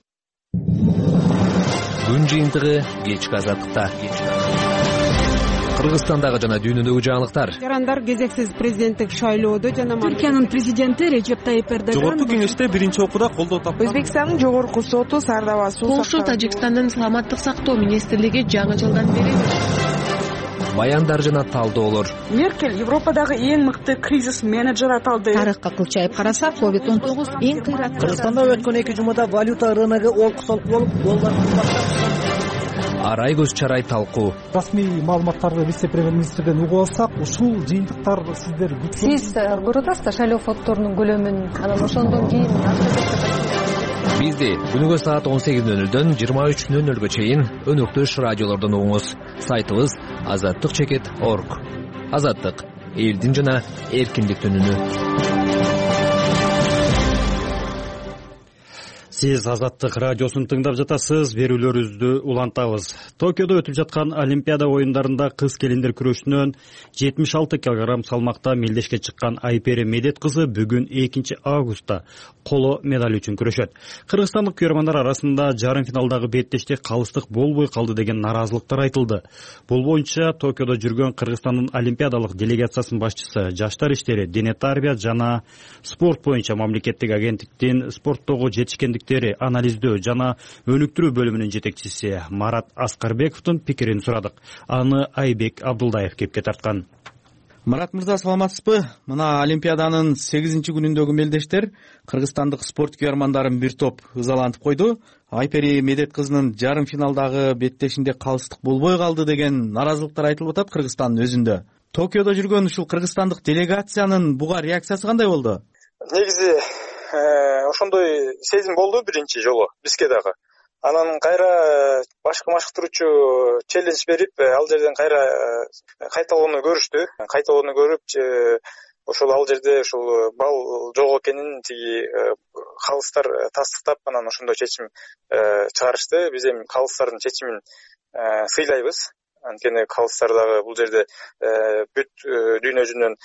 Күн жыйынтыгы кечки Азаттыкта. Кыргызстандагы жана дүйнөдөгү жаңылыктар. Жарандар кезексиз президенттик шайлоодо жана Түркиянын президенти Режеп Тайип Эрдоган жогорку кеңеште биринчи окууда колдоо тапкан. Өзбекстандын жогорку соту Сардава суу Польша Тажикстандын саламаттык сактоо министрлиги жаңы жылдан бери баяндар жана талдоолор. Меркель Европадагы эң мыкты кризис менеджер аталды. Тарыхка кылчайып караса, ковид он тогуз эң кыйрат. Кыргызстанда өткөн эки жумада валюта рыногу олкусалык болуп, доллар Арай көз чарай талкуу. Расмий маалыматтарды вице-премьер-министрден угуп алсак, ушул жыйынтыктар сиздер күткөн. Сиз көрүп атасыздар шайлоо фонддорунун көлөмүн, анан ошондон кийин Бизди күнүгө саат он сегиз нөл нөлдөн жыйырма үч нөл нөлгө чейин өнөктөш радиолордон угуңуз. Сайтыбыз азаттык чекит точка орг. Азаттык элдин жана эркиндиктин үнү. Сиз Азаттык радиосун тыңдап жатасыз, берүүлөрүбүздү улантабыз. Токиодо өтүп жаткан Олимпиада оюндарында кыз келиндер күрөшүнөн жетимиш алты килограмм салмакта мелдешке чыккан Айпери Медет кызы бүгүн экинчи августта коло медаль үчүн күрөшөт. Кыргызстандык күйөрмандар арасында жарым финалдагы беттеште калыстык болбой калды деген наразылыктар айтылды. Бул боюнча Токиодо жүргөн Кыргызстандын олимпиадалык делегациясынын башчысы, жаштар иштери, дене тарбия жана спорт боюнча мамлекеттик агенттиктин спорттогу жетишкендиктери анализдөө жана өнүктүрүү бөлүмүнүн жетекчиси Марат Аскарбековдун пикирин сурадык. Аны Айбек Абдулдаев кепке тарткан. Марат мырза, саламатсызбы? Мына Олимпиаданын сегизинчи күнүндөгү мелдештер кыргызстандык спорт күйөрмандарын бир топ ызалантып койду. Айпери Медет кызынын жарым финалдагы беттешинде калыстык болбой калды деген наразылыктар айтылып атат Кыргызстандын өзүндө. Токиодо жүргөн ушул кыргызстандык делегациянын буга реакциясы кандай болду? Негизи ошондой сезим болду биринчи жолу бизге дагы. Анан кайра башкы машыктыруучу челлендж берип, ал жерден кайра кайталоону көрүштү. Кайталоону көрүп, ошол ал жерде ушул бал жок экенин тиги калыстар тастыктап, анан ошондой чечим чыгарышты. Биз эми калыстардын чечимин сыйлайбыз. Анткени калыстар дагы бул жерде бүт дүйнө жүзүнөн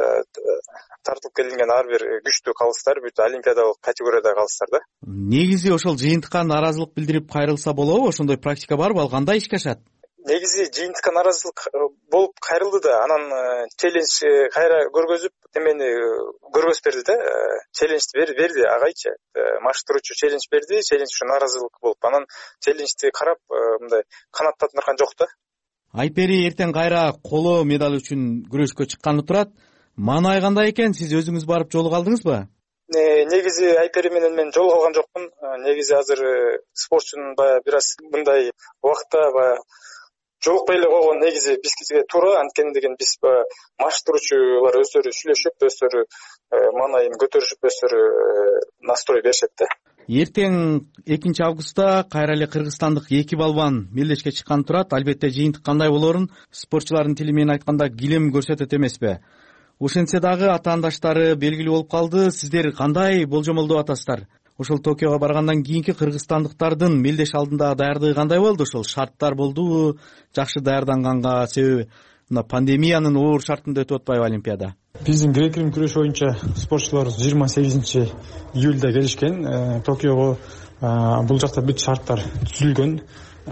тартылып келинген ар бир күчтүү калыстар, бүт олимпиадалык категориядагы калыстар да. Негизи ошол жыйынтыкка наразылык билдирип кайрылса болобу? Ошондой практика барбы? Ал кандай ишке ашат? Негизи жыйынтыкка наразылык болуп кайрылды да, анан челлендж кайра көргөзүп, эмени көргөзүп берди да, челленджди берди агайчы. Машыктыруучу челлендж берди, челлендж ушу наразылык болуп, анан челленджди карап, мындай канаттандырган жок да. Айпери эртең кайра коло медаль үчүн күрөшкө чыкканы турат. Маанай кандай экен? Сиз өзүңүз барып жолуга алдыңызбы? Негизи Айпери менен мен жолуга алган жокмун. Негизи азыр спортчунун баягы бир аз мындай убакытта баягы жолукпай эле койгон негизи бизге туура. Анткени деген биз машыктыруучулар өздөрү сүйлөшүп, өздөрү маанайын көтөрүшүп, өздөрү настрой беришет да. Эртең экинчи августта кайра эле кыргызстандык эки балбан мелдешке чыккан турат. Албетте жыйынтык кандай болорун спортчулардын тили менен айтканда килем көрсөтөт эмеспи? Ошентсе дагы атаандаштары белгилүү болуп калды. Сиздер кандай болжомолдоп атасыздар? Ошол Токиого баргандан кийинки кыргызстандыктардын мелдеш алдындагы даярдыгы кандай болду? Ошол шарттар болдубу? Жакшы даярданганга, себеби мына пандемиянын оор шартында өтүп атпайбы Олимпиада? Биздин грек-рим күрөш боюнча спортчуларыбыз жыйырма сегизинчи июлда келишкен. Токиого бул жакта бүт шарттар түзүлгөн.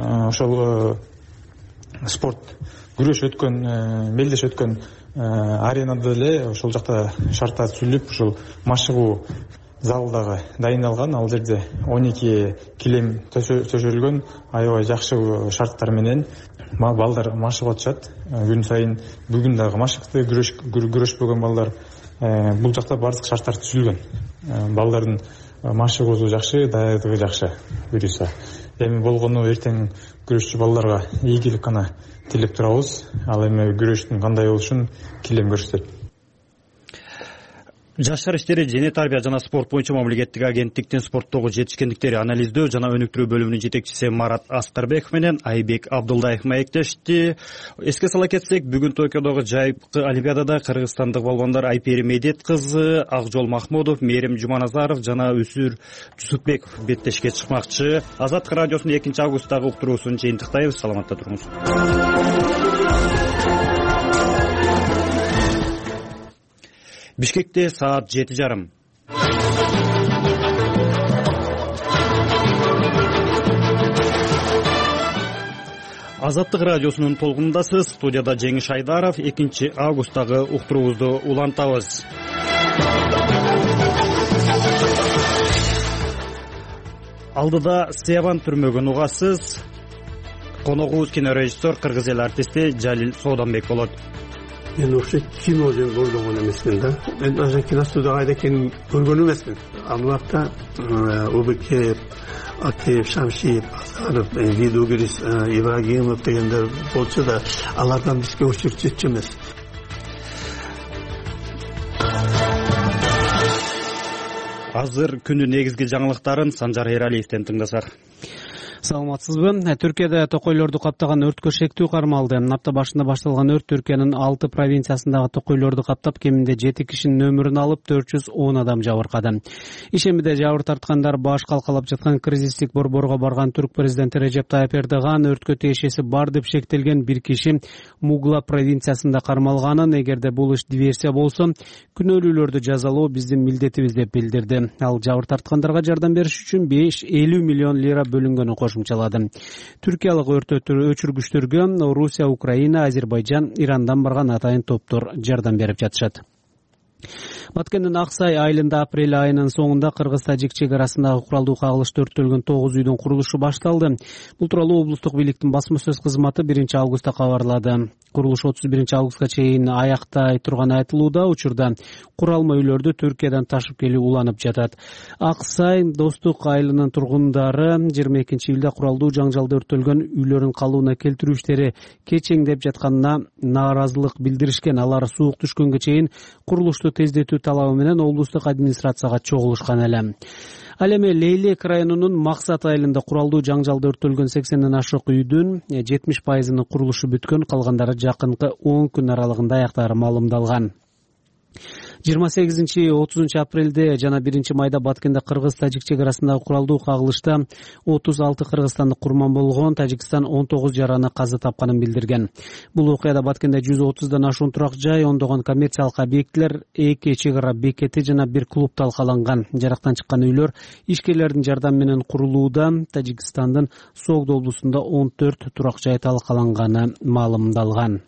Ошол спорт күрөш өткөн, мелдеш өткөн аренада эле ошол жакта шарттар түзүлүп, ушул машыгуу зал дагы дайындалган. Ал жерде он эки килем төшөрүлгөн, аябай жакшы шарттар менен. балдар машыгып атышат. Күн сайын бүгүн дагы машыкты, күрөшпөгөн балдар. Бул жакта бардык шарттар түзүлгөн. Балдардын машыгуусу жакшы, даярдыгы жакшы буюрса. Эми болгону эртең күрөшчү балдарга ийгилик гана тилеп турабыз. Ал эми күрөштүн кандай болушун килем көрсөтөт. Жаштар иштери дене тарбия жана спорт боюнча мамлекеттик агенттиктин спорттогу жетишкендиктери анализдөө жана өнүктүрүү бөлүмүнүн жетекчиси Марат Аскарбеков менен Айбек Абдулдаев маектешти. Эске сала кетсек, бүгүн Токиодогу жайкы олимпиадада кыргызстандык балбандар Айпери Медет кызы, Акжол Махмудов, Мерим Жуманазаров жана Үсүр Жусупбеков беттешке чыкмакчы. Азаттык радиосунун экинчи августтагы уктуруусун жыйынтыктайбыз. Саламатта туруңуз. Бишкекте саат жети жарым. Азаттык радиосунун толкунундасыз. Студияда Жеңиш Айдаров. экинчи августтагы уктуруубузду улантабыз. Алдыда Сыябан түрмөгүн угасыз. Коногубуз кинорежиссер, кыргыз эл артисти Жалил Сооданбек болот. Мен вообще кино ден көргөн эмесмин да. Мен даже киностудияга айда келип көргөн эмесмин. Алматта ОБК, Акеев, Шамшиев, Азаров, Видугирис, Ибрагимов дегендер болчу да, алардан бизге очерк жетчү эмес. Азыр күнүн негизги жаңылыктарын Санжар Эралиевден тыңдасак. Саламатсызбы? Түркияда токойлорду каптаган өрткө шектүү кармалды. Апта башында башталган өрт Түркиянын алты провинциясындагы токойлорду каптап, кеминде жети кишинин өмүрүн алып, төрт жүз он адам жабыркады. Ишемиде жабыр тарткандар баш калкалап жаткан кризистик борборго барган түрк президенти Режеп Тайып Эрдоган өрткө тиешеси бар деп шектелген бир киши Мугла провинциясында кармалганын, эгерде бул иш диверсия болсо, күнөөлүүлөрдү жазалоо биздин милдетибиз деп билдирди. Ал жабыр тарткандарга жардам бериш үчүн беш элүү миллион лира бөлүнгөнүн кошумчалады. Түркиялык өрт өчүргүчтөргө Русия, Украина, Азербайжан, Ирандан барган атайын топтор жардам берип жатышат. Баткендин Аксай айылында апрель айынын соңунда кыргыз-тажик чек арасындагы куралдуу кагылышта өрттөлгөн тогуз үйдүн курулушу башталды. Бул тууралуу облустук бийликтин басма сөз кызматы биринчи августта кабарлады. Курулуш отуз биринчи августка чейин аяктай турганы айтылууда. Учурда куралма үйлөрдү Түркиядан ташып келүү уланып жатат. Аксай Достук айылынын тургундары жыйырма экинчи июлда куралдуу жаңжалда өрттөлгөн үйлөрүн калыбына келтирүү иштери кечеңдеп жатканына нааразылык билдиришкен. Алар суук түшкөнгө чейин курулушту тездетүү талабы менен облустук администрацияга чогулушкан эле. Ал эми Лейлек районунун Максат айылында куралдуу жаңжалда өрттөлгөн сексенден ашык үйдүн жетимиш пайызынын курулушу бүткөн, калгандары жакынкы он күн аралыгында аяктары маалымдалган. жыйырма сегизинчи отузунчу апрелде жана биринчи майда Баткенде кыргыз-тажик чек арасындагы куралдуу кагылышта отуз алты кыргызстандык курман болгон, Тажикстан он тогуз жараны каза тапканын билдирген. Бул окуяда Баткенде жүз отуздан ашуун турак жай, ондогон коммерциялык объектилер, эки чек ара бекети жана бир клуб талкаланган. Жарактан чыккан үйлөр ишкерлердин жардамы менен курулууда. Тажикстандын Согд облусунда он төрт турак жай талкаланганы маалымдалган.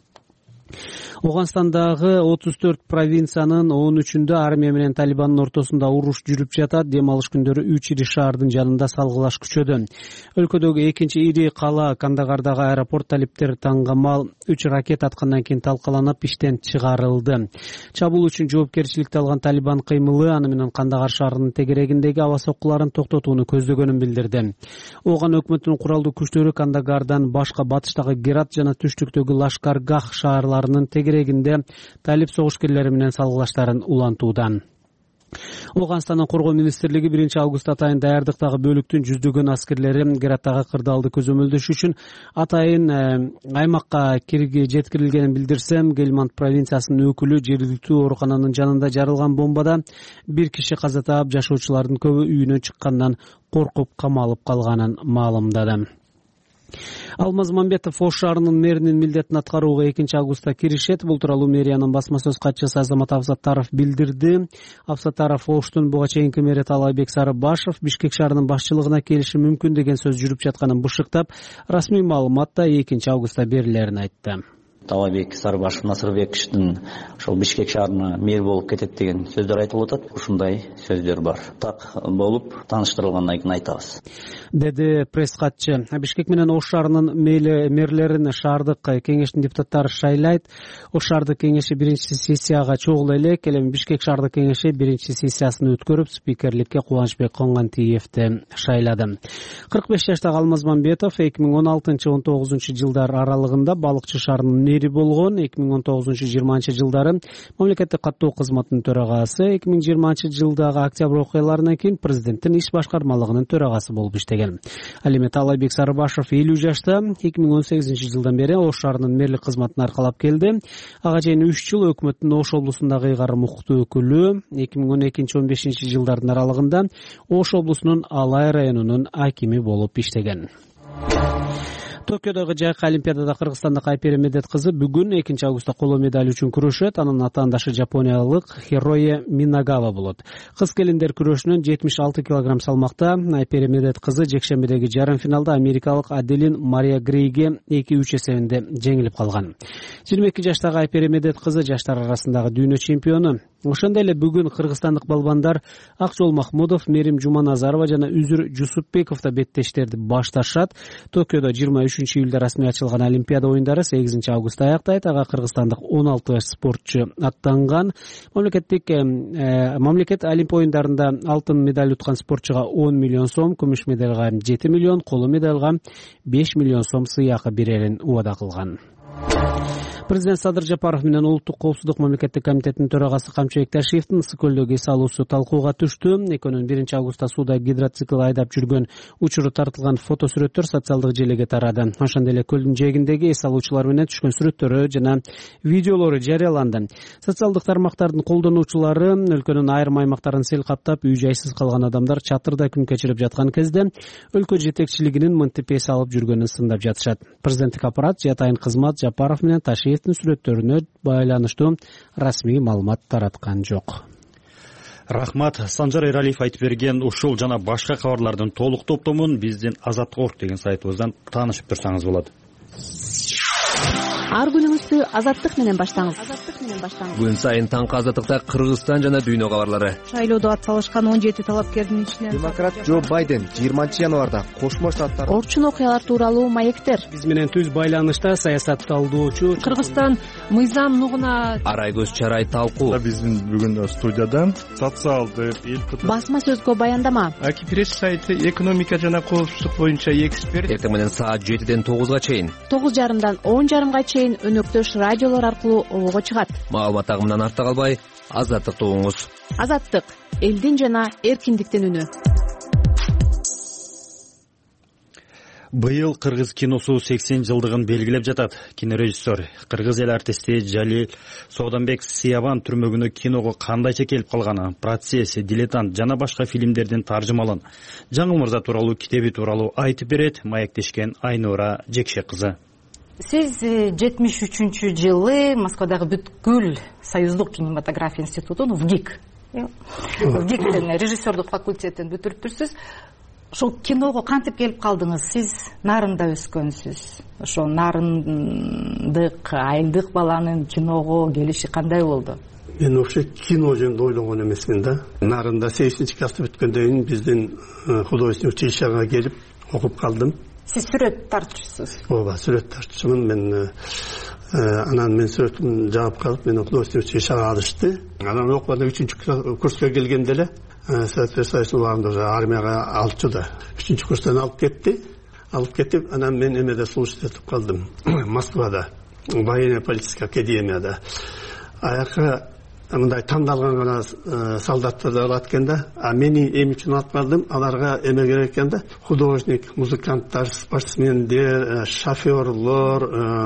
Оганстандагы отуз төрт провинциянын он үчүндө армия менен Талибандын ортосунда уруш жүрүп жатат. Дем алыш күндөрү үч ири шаардын жанында салгылаш күчөдө. Өлкөдөгү экинчи ири кала Кандагардагы аэропорт талиптер таңгамал үч ракет аткандан кийин талкаланып иштен чыгарылды. Чабуул үчүн жоопкерчиликти алган Талибан кыймылы аны менен Кандагар шаарынын тегерегиндеги аба соккуларын токтотууну көздөгөнүн билдирди. Оган өкмөттүн куралдуу күчтөрү Кандагардан башка батыштагы Герат жана түштүктөгү Лашкаргах шаарларынын тегерегинде талип согушкерлери менен салгылаштарын улантууда. Оганстандын коргоо министрлиги биринчи август атайын даярдыктагы бөлүктүн жүздөгөн аскерлери Гераттагы кырдаалды көзөмөлдөш үчүн атайын аймакка кирги жеткирилгенин билдирсем, Гельманд провинциясынын өкүлү жергиликтүү оорукананын жанында жарылган бомбада бир киши каза таап, жашоочулардын көбү үйүнөн чыккандан коркуп камалып калганын маалымдады. Алмаз Мамбетов Ош шаарынын мэринин милдетин аткарууга экинчи августта киришет. Бул тууралуу мэриянын басма сөз катчысы Азамат Абсаттаров билдирди. Абсаттаров Оштун буга чейинки мэри Талайбек Сарыбашев Бишкек шаарынын башчылыгына келиши мүмкүн деген сөз жүрүп жатканын бышыктап, расмий маалыматта экинчи августта берилерин айтты. Талайбек Сарыбашев Насырбековичтин ошол Бишкек шаарына мэр болуп кетет деген сөздөр айтылып атат. Ушундай сөздөр бар. Так болуп тааныштырылгандан кийин айтабыз, деди пресс катчы. Бишкек менен Ош шаарынын мэрлерин шаардык кеңештин депутаттары шайлайт. Ош шаардык кеңеши биринчи сессияга чогула элек, эми Бишкек шаардык кеңеши биринчи сессиясын өткөрүп, спикерликке Кубанычбек Коңгантиевди шайлады. кырк беш жаштагы Алмазмамбетов эки миң он алтынчы он тогузунчу жылдар аралыгында балыкчы шаарынын мэри болгон. эки миң он тогузунчу жыйырманчы жылдары мамлекеттик каттоо кызматынын төрагасы, эки миң жыйырманчы жылдагы октябрь окуяларынан кийин президенттин иш башкармалыгынын төрагасы болуп иштеген. Ал эми Талайбек Сарыбашев элүү жашта, эки миң он сегизинчи жылдан бери Ош шаарынын мэрлик кызматын аркалап келди. Ага чейин үч жыл өкмөттүн Ош облусундагы ыйгарым укуктуу өкүлү, эки миң он экинчи он бешинчи жылдардын аралыгында Ош облусунун Алай районунун акими болуп иштеген. Токиодогу жайкы олимпиадада кыргызстандык Айпери Медет кызы бүгүн экинчи августта коло медаль үчүн күрөшөт. Анын атаандашы жапониялык Хироя Минагава болот. Кыз келиндер күрөшүнөн жетимиш алты килограмм салмакта Айпери Медет кызы жекшембидеги жарым финалда америкалык Аделин Мария Грейге эки үч эсебинде жеңилип калган. жыйырма эки жаштагы Айпери Медет кызы жаштар арасындагы дүйнө чемпиону. Ошондой эле бүгүн кыргызстандык балбандар Акжол Махмудов, Мерим Жуманазарова жана Үзүр Жусупбеков да беттештерди башташат. Токиодо жыйырма үчүнчү июлда расмий ачылган Олимпиада оюндары сегизинчи августта аяктайт. Ага кыргызстандык он алты спортчу аттанган. Мамлекеттик мамлекет Олимп оюндарында алтын медаль уткан спортчуга он миллион сом, күмүш медальга жети миллион, коло медальга беш миллион сом сыйакы берерин убада кылган. Президент Садыр Жапаров менен Улуттук коопсуздук мамлекеттик комитетинин төрагасы Камчыбек Ташиевдин ысык көлдөгү эс алуусу талкууга түштү. Экөөнүн биринчи августта сууда гидроцикл айдап жүргөн учуру тартылган фотосүрөттөр социалдык желеге тарады. Ошондой эле көлдүн жээгиндеги эс алуучулар менен түшкөн сүрөттөрү жана видеолору жарыяланды. Социалдык тармактардын колдонуучулары өлкөнүн айрым аймактарын сел каптап, үй жайсыз калган адамдар чатырда күн кечирип жаткан кезде өлкө жетекчилигинин мынтип эс алып жүргөнүн сындап жатышат. Президенттик аппарат жатайын кызмат Жапаров менен Ташиев сүрөттөрүнө байланыштуу расмий маалымат тараткан жок. Рахмат. Санжар Эралиев айтып берген ушул жана башка кабарлардын толук топтомун биздин Азаттык орг деген сайтыбыздан таанышып турсаңыз болот. Ар күнүңүздү Азаттык менен баштаңыз. Күн сайын таңкы Азаттыкта Кыргызстан жана дүйнө кабарлары. Шайлоодо ат салышкан он жети талапкердин ичинен демократ Джо Байден жыйырманчы январда Кошмо Штаттар орчун окуялар тууралуу маектер. Биз менен түз байланышта саясат талдоочу Кыргызстан мыйзам нугуна Арай көз чарай талкуу. Биздин бүгүн студияда социалдык эл басма сөзгө баяндама. Аки пресс сайты экономика жана коопсуздук боюнча эксперт. Эртең менен саат жетиден тогузга чейин. тогуз жарымдан он жарымга чейин өнөктөш радиолор аркылуу обого чыгат. Маалымат агымынан артта калбай, Азаттыкты угуңуз. Азаттык — элдин жана эркиндиктин үнү. Быйыл кыргыз киносу сексен жылдыгын белгилеп жатат. Кинорежиссер, кыргыз эл артисти Жалил Сооданбек Сиябан түрмөгүнө киного кандайча келип калганы, процесси, дилетант жана башка фильмдердин таржымалын, Жаңыл мырза тууралуу китеби тууралуу айтып берет маектешкен Айнура Жекше кызы. Сиз жетимиш үчүнчү жылы Москвадагы бүткүл Союздук кинематография институтун ВГИК ВГИКтен режиссердук факультеттен бүтүрүптүрсүз. Ошол киного кантип келип калдыңыз? Сиз Нарында өскөнсүз. Ошо нарындык, айылдык баланын киного келиши кандай болду? Мен вообще кино жөнүндө ойлогон эмесмин да. Нарында сегизинчи класста бүткөндөн кийин биздин художественный училищеге келип окуп калдым. Сиз сүрөт тартчусуз. Ооба, сүрөт тартчумун. Мен анан мен сүрөтүмдү жаап калып, мени художественный училищеге алышты. Анан окуганда үчүнчү курска келгенде эле Совет Союзунун убагында армияга алчу да. үчүнчү курстан алып кетти. Алып кетип, анан мен эмеде служить этип калдым. Москвада, военный полицейский академияда. Аяка мындай тандалган гана солдаттарды алат экен да. А мени эми үчүн алып калдым? Аларга эме керек экен да. Художник, музыканттар, спортсмендер, шофёрлор,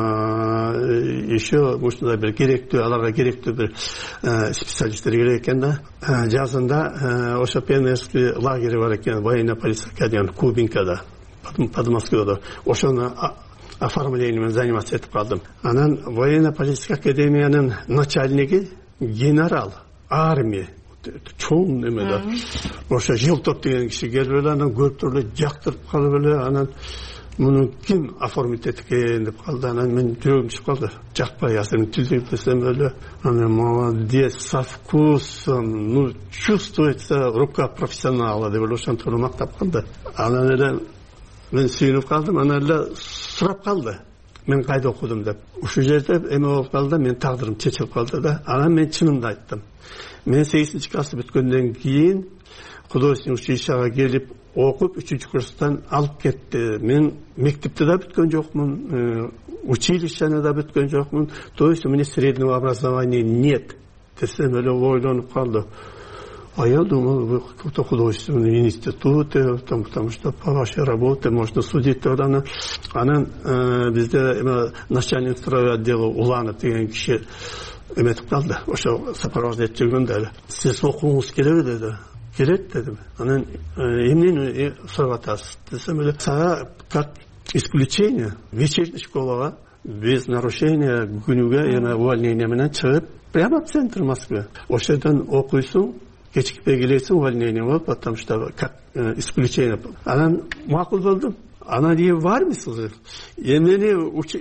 еще ушундай бир керектүү, аларга керектүү бир специалисттер керек экен да. Жазында ошо пионерский лагерь бар экен, военный полиция академия Кубинкада, под Москвада. Ошону оформлением заниматься этип калдым. Анан военный полиция академиянын начальниги генерал, армия, чоң неме да. Ошо Жылтоп деген киши келип эле, анан көрүп туруп эле жактырып калып эле, анан муну ким оформить экен деп калды. Анан мен жүрөгүм чыгып калды. Жакпай азыр тилдеп десем эле, аны молодец, со вкусом, ну чувствуется рука профессионала деп эле ошентип мактап калды. Анан эле мен сүйүнүп калдым, анан эле сурап калды. Мен кайда окудум деп. Ушул жерде эме болуп калды, мен тагдырым чечилип калды да. Анан мен чынымды айттым. Мен сегизинчи класс бүткөндөн кийин художественный училищеге келип окуп үчүнчү курстан алып кетти. Мен мектепти да бүткөн жокмун, училищени да бүткөн жокмун. То есть у меня среднего образования нет. Десем эле ойлонуп калды. А я думал, вы какой-то художественный институт, там, потому что по вашей работе можно судить. Она, она э, везде начальник строевого отдела Уланов деген киши эметип калды. Ошо сопровождать жүргөндө. Сиз окуңуз келеби деди. Келет дедим. Анан эмнени сурап атасыз десем эле, сага как исключение вечерний школага без нарушения күнүгө эме увольнение менен чыгып, прямо в центр Москвы. Ошодон окуйсуң, кечикпей келесиң, увольнение болуп, потому что как исключение. Анан макул болдум. Анан ие бармысыз? Эмнени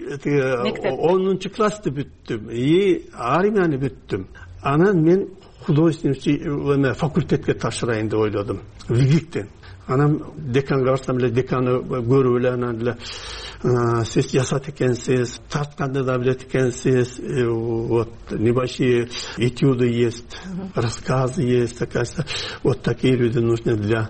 онунчу классты бүттүм, и армияны бүттүм. Анан мен художественный факультетке тапшырайын деп ойлодум. Вигиктен. Анан деканга барсам эле, деканы көрүп эле, анан эле сиз жасат экенсиз, тартканды да билет экенсиз, вот небольшие этюды есть, рассказы есть, такая, вот такие люди нужны для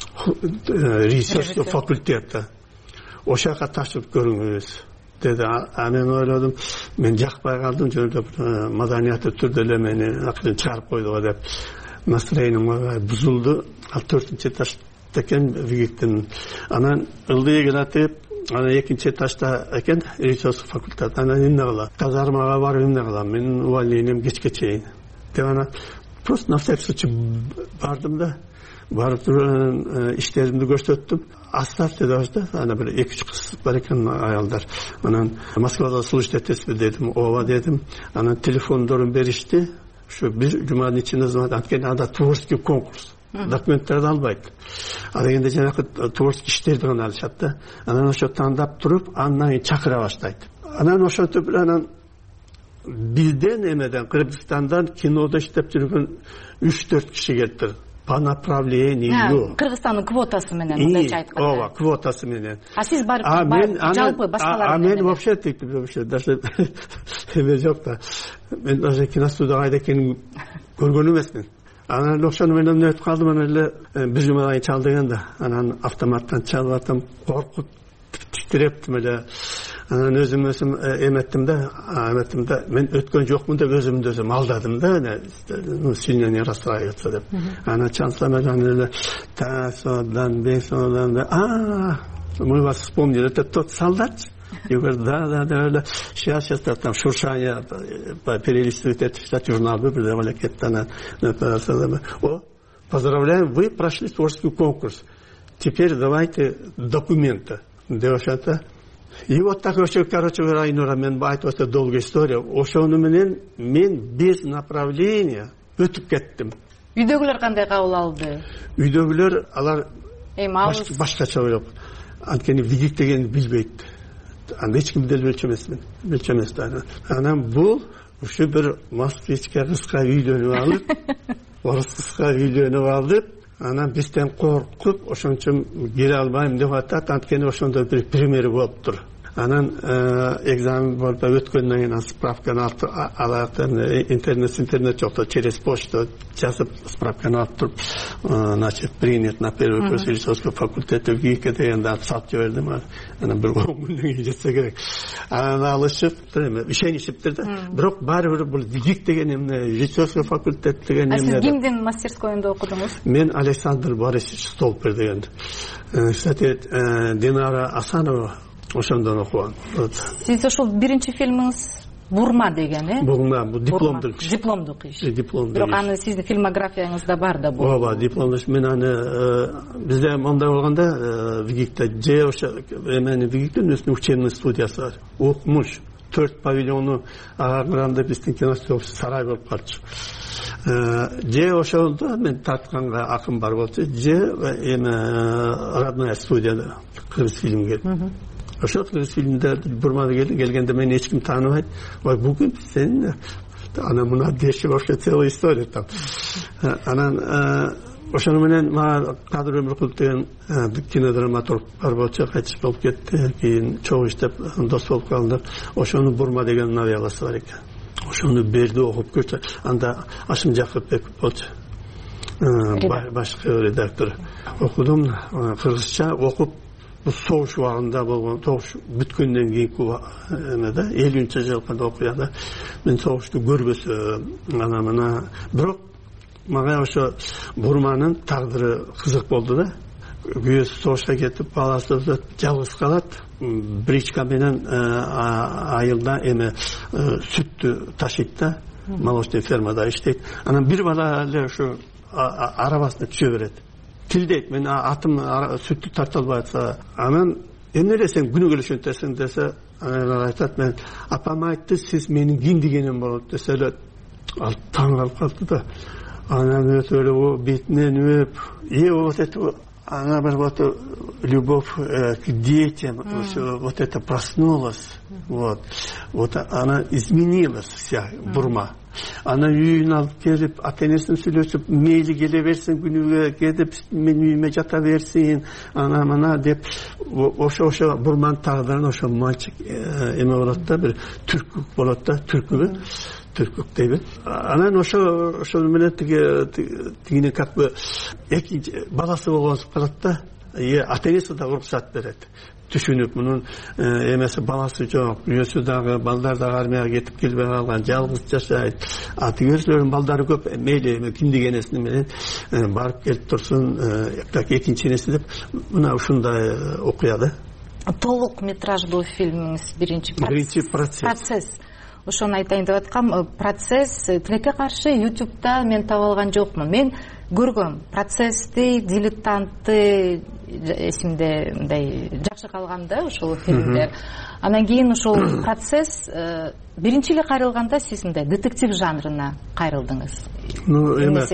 режиссерского факультета. Ошака тапшырып көрүңүз деди. А мен ойлодум, мен жакпай калдым, жөнөп маданияттуу түрдө эле мени акырын чыгарып койду го деп. Настроением бузулду. Ал төртүнчү этажда экен Вигиктин. Анан ылдый келатып, анан экинчи этажда экен режиссерский факультет. Анан эмне кылам? Казармага барып эмне кылам? Менин увольнением кечке чейин. Деп анан просто на всякий случай бардым да. Барып иштеримди көрсөттүм. Оставьте даже, ана бир эки үч кыз бар экен, аялдар. Анан Москвада служить этесизби дедим. Ооба дедим. Анан телефондорун беришти. Ушу бир жуманын ичинде звонок. Анткени анда творческий конкурс. Документтерди албайт. А дегенде жанакы творческий иштерди гана алышат да. Анан ошо тандап туруп, андан кийин чакыра баштайт. Анан ошентип анан бизден эмеден, Кыргызстандан кинодо иштеп жүргөн үч төрт киши келиптир. По направлению. Кыргызстандын квотасы менен мындайча айтканда. Ооба, квотасы менен. А сиз барып жалпы башкалар менен? А мен вообще тип вообще даже эме жок да. Мен даже киностудияга кайда экенин көргөн эмесмин. Анан ошону менен эмне өтүп калдым, анан эле бир жумадан кийин чал дегенде, анан автоматтан чалып атам, коркуп титирептим эле. Анан өзүм өзүм эметтим да, эметтим да, мен өткөн жокмун деп өзүмдү өзүм алдадым да, ну сильно не расстраиваться деп. Анан чансам эле тасодан бесодан, а, мы вас вспомнили, это тот солдат? Я говорю, да, да, да, сейчас, сейчас, там, шуршание, перелистывает эту статью, журнал выбрали, о, поздравляем, вы прошли творческий конкурс. Теперь давайте документы. И вот так вообще, короче говоря, Айнура, мен айтып атат, долгая история. Ошону менен мен без направления өтүп кеттим. Үйдөгүлөр кандай кабыл алды? Үйдөгүлөр алар баш, башкача ойлоп. Анткени Вигик дегенди билбейт. Анда эч кимди билчү эмесмин. Билчү эмес да. Анан бул ушу бир москвичке кызга үйлөнүп алып, орус кызга үйлөнүп алып, анан бизден коркуп, ошончо келе албайм деп атат. Анткени ошондой бир примери болуптур. Анан экзамен болуп өткөндөн кийин справканы алып, интернет интернет жокто, через почту жазып справканы алып туруп, значит, принят на первый курс режиссерского факультета ВГИК дегенде атсап жибердим. Анан бир он күндөн кийин жетсе керек. Анан алышып, ишенишиптир да. Бирок баары бир бул ВГИК деген эмне, режиссерский факультет деген эмне. А сиз кимдин мастерскойунда окудуңуз? Мен Александр Борисович Столпер деген. Кстати, Динара Асанова ошондон окуган. Сиз ошол биринчи фильмиңиз Бурма деген, э? Бурма, бул дипломдук иш. Дипломдук иш. Дипломдук. Бирок аны сиздин фильмографияңызда бар да бул. Ооба, дипломдук. Мен аны бизде мондай болгондо Вигикте же ошо эмени Вигиктин өзүнүн учебный студиясы бар. Окумуш төрт павильону агранда биздин киностудия сарай болуп калчу. же ошолдо мен тартканга акын бар болчу, же эми родная студияда кыргыз фильмге. Ошол кыргыз фильмде Бурмага келгенде мени эч ким тааныбайт. Ой, бүгүн сен ана мына деши вообще целая история там. Анан ошону менен мага Кадыр Өмүркулов деген кинодраматург бар болчу, кайтыш болуп кетти. Кийин чогуу иштеп дос болуп калдык. Ошону Бурма деген новелласы бар экен. Ошону берди, окуп көрчү. Анда Ашым Жакыпбек болчу. Башкы редактор. Окудум, кыргызча окуп, бул согуш убагында болгон, согуш бүткөндөн кийинки эмеде, элүүнчү жылкы окуяда мен согушту көрбөсөм, ана мына. Бирок мага ошо Бурманын тагдыры кызык болду да. Күйөөсү согушка кетип, баласы жалгыз калат. Бричка менен айылда эме сүттү ташыйт да, молочный фермада иштейт. Анан бир бала эле ошо арабасына түшө берет. Тилдейт, мен атым сүттү тарта албай атса, анан эмне эле сен күнүгө ошентесиң десе, анан айтат, мен апам айтты, сиз менин ким дегеним болот десе эле, ал таң калып калды да. Анан өтө эле бетинен өп, и вот это она вот любовь к детям, все, вот это проснулась, вот, вот она изменилась вся Бурма. Она үйүнө алып келип, ата-энесин сүйлөшүп, мейли келе берсин, күнүгө кетип, мен үйүмө жата берсин, ана мына деп, ошо-ошо Бурманын тагдырын ошо мальчик эме болот да, бир түркүк болот да, түркүбү. Түркүк дейби. Анан ошо ошол менен тигини как бы экинчи баласы болгонсуп калат да. Е ата-энеси да уруксат берет. Түшүнүп, мунун эмеси баласы жок, үйөсү дагы, балдар дагы армияга кетип келбей калган, жалгыз жашайт. А тигерсилердин балдары көп, мейли кимдик энеси менен барып келип турсун, так экинчи энеси деп, мына ушундай окуя да. Толук метраж бул фильмиңиз биринчи процесс. Процесс. Ошону айтайын деп аткам, процесс тилекке каршы ютубта мен таап алган жокмун. Мен көргөм процессти, дилетантты эсимде мындай жакшы калган да ошол фильмдер. Анан кийин ошол процесс биринчи эле кайрылганда сиз мындай детектив жанрына кайрылдыңыз. Ну, эме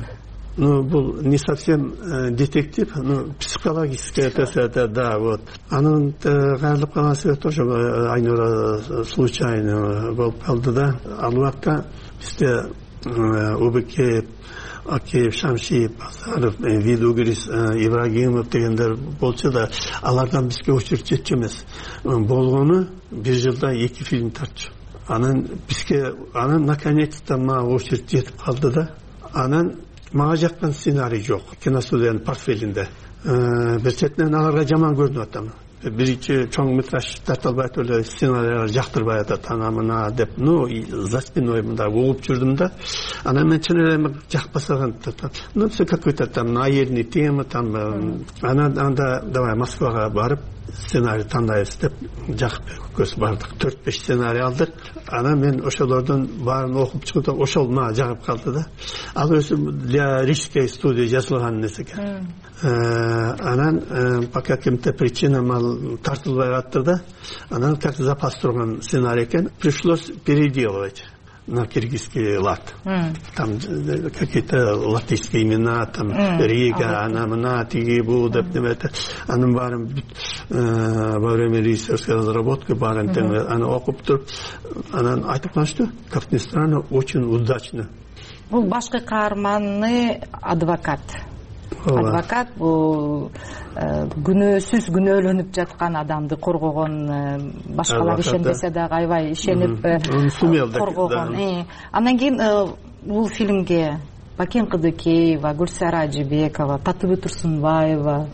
Ну, был не совсем э, детектив, но психологическое, это, это, да, вот. Анын кайрылып калган себеби тоже Айнура случайно болуп калды да. Ал убакта бизде Убекеев, Акеев, Шамшиев, Базаров, Видугрис, Ибрагимов дегендер болчу да, алардан бизге очередь жетчү эмес. Болгону бир жылда эки фильм тартчу. Анан бизге, анан наконец-то мага очередь жетип калды да. Анан мага жаккан сценарий жок киностудиянын портфелинде. Бир четинен аларга жаман көрүнүп атам. Биринчи чоң метраж тарта албайт эле, сценарийлер жактырбай атат, ана мына деп. Ну, за спиной мындай угуп жүрдүм да. Анан мен чын эле жакпасаган. Ну, все какой-то там наивный тема там. Анан анда давай Москвага барып сценарий тандайбыз деп жакып көз бардык. төрт беш сценарий алдык. Анан мен ошолордун баарын окуп чыгып, ошол мага жагып калды да. Ал өзү для Рижской студии жазылган нерсе экен. Анан по каким-то причинам ал тартылбай калды да. Анан как запас турган сценарий экен. Пришлось переделывать на киргизский лад. Mm. Там какие-то латышские имена, там mm. Рига, mm. она, мына, тиги, бу, деп немети. Анын баарын во время режиссерской разработки баарын mm-hmm. аны окуп туруп, анан айтып калышту, как ни странно, очень удачно. Бул башкы каарманы адвокат. Адвокат бул күнөөсүз күнөөлөнүп жаткан адамды коргогон, башкалар ишенбесе дагы аябай ишенип коргогон. Андан кийин бул фильмге Бакен Кыдыкеева, Гүлсара Ажибекова, Татыбы Турсунбаева,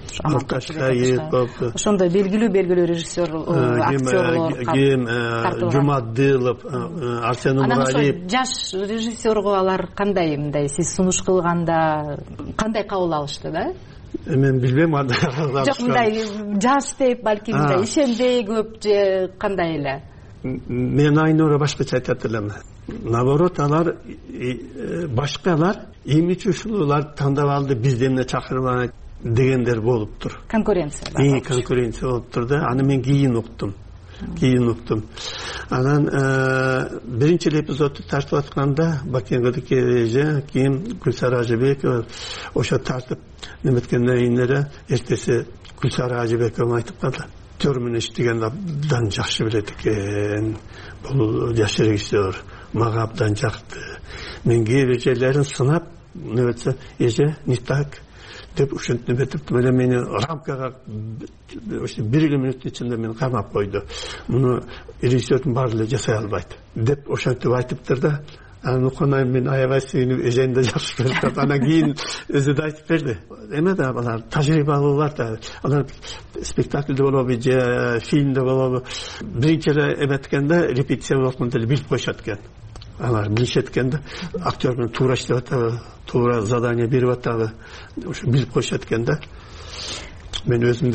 ошондой белгилүү белгилүү режиссер, актерлор, кийин Жумадылов, Арсен Умаралиев. Анан жаш режиссерго алар кандай, мындай сиз сунуш кылганда кандай кабыл алышты да? Мен билбейм анда. Жок, мындай жаш деп, балки мындай ишенбей көп же кандай эле? Мен Айнура башкача айтат элем. Наоборот, алар башкалар эмне ушулар тандап алды, бизди эмне чакырбайт дегендер болуптур. Конкуренция. И конкуренция болуптур да. Аны мен кийин уктум. кийин уктум. Анан биринчи эпизодду тартып атканда Бакенгедики эже кийин Гүлсара Ажыбекова ошо тартып неметкенден кийин эле эртеси Гүлсара Ажыбекова айтып калды. Төрмөн иштеген абдан жакшы билет экен. Бул жаш режиссер мага абдан жакты. Мен кээ бир жерлерин сынап, неметсе, эже не так деп ушинтип нетип, менен мени рамкага ошо бир эле мүнөттүн ичинде мени камап койду. Муну режиссердин баары эле жасай албайт деп ошентип айтыптыр да. Анан уканай мен аябай сүйүнүп, эжени да жакшы көрүп, анан кийин өзү да айтып берди. Эме да алар тажрыйбалуулар да, алар спектакльде болобу же фильмде болобу, биринчи эле эметкенде репетиция болот эле билип коюшат экен. Алар билишет экен да, актер менен туура иштеп атабы, туура задание берип атабы, ошо билип коюшат экен да. Мен өзүм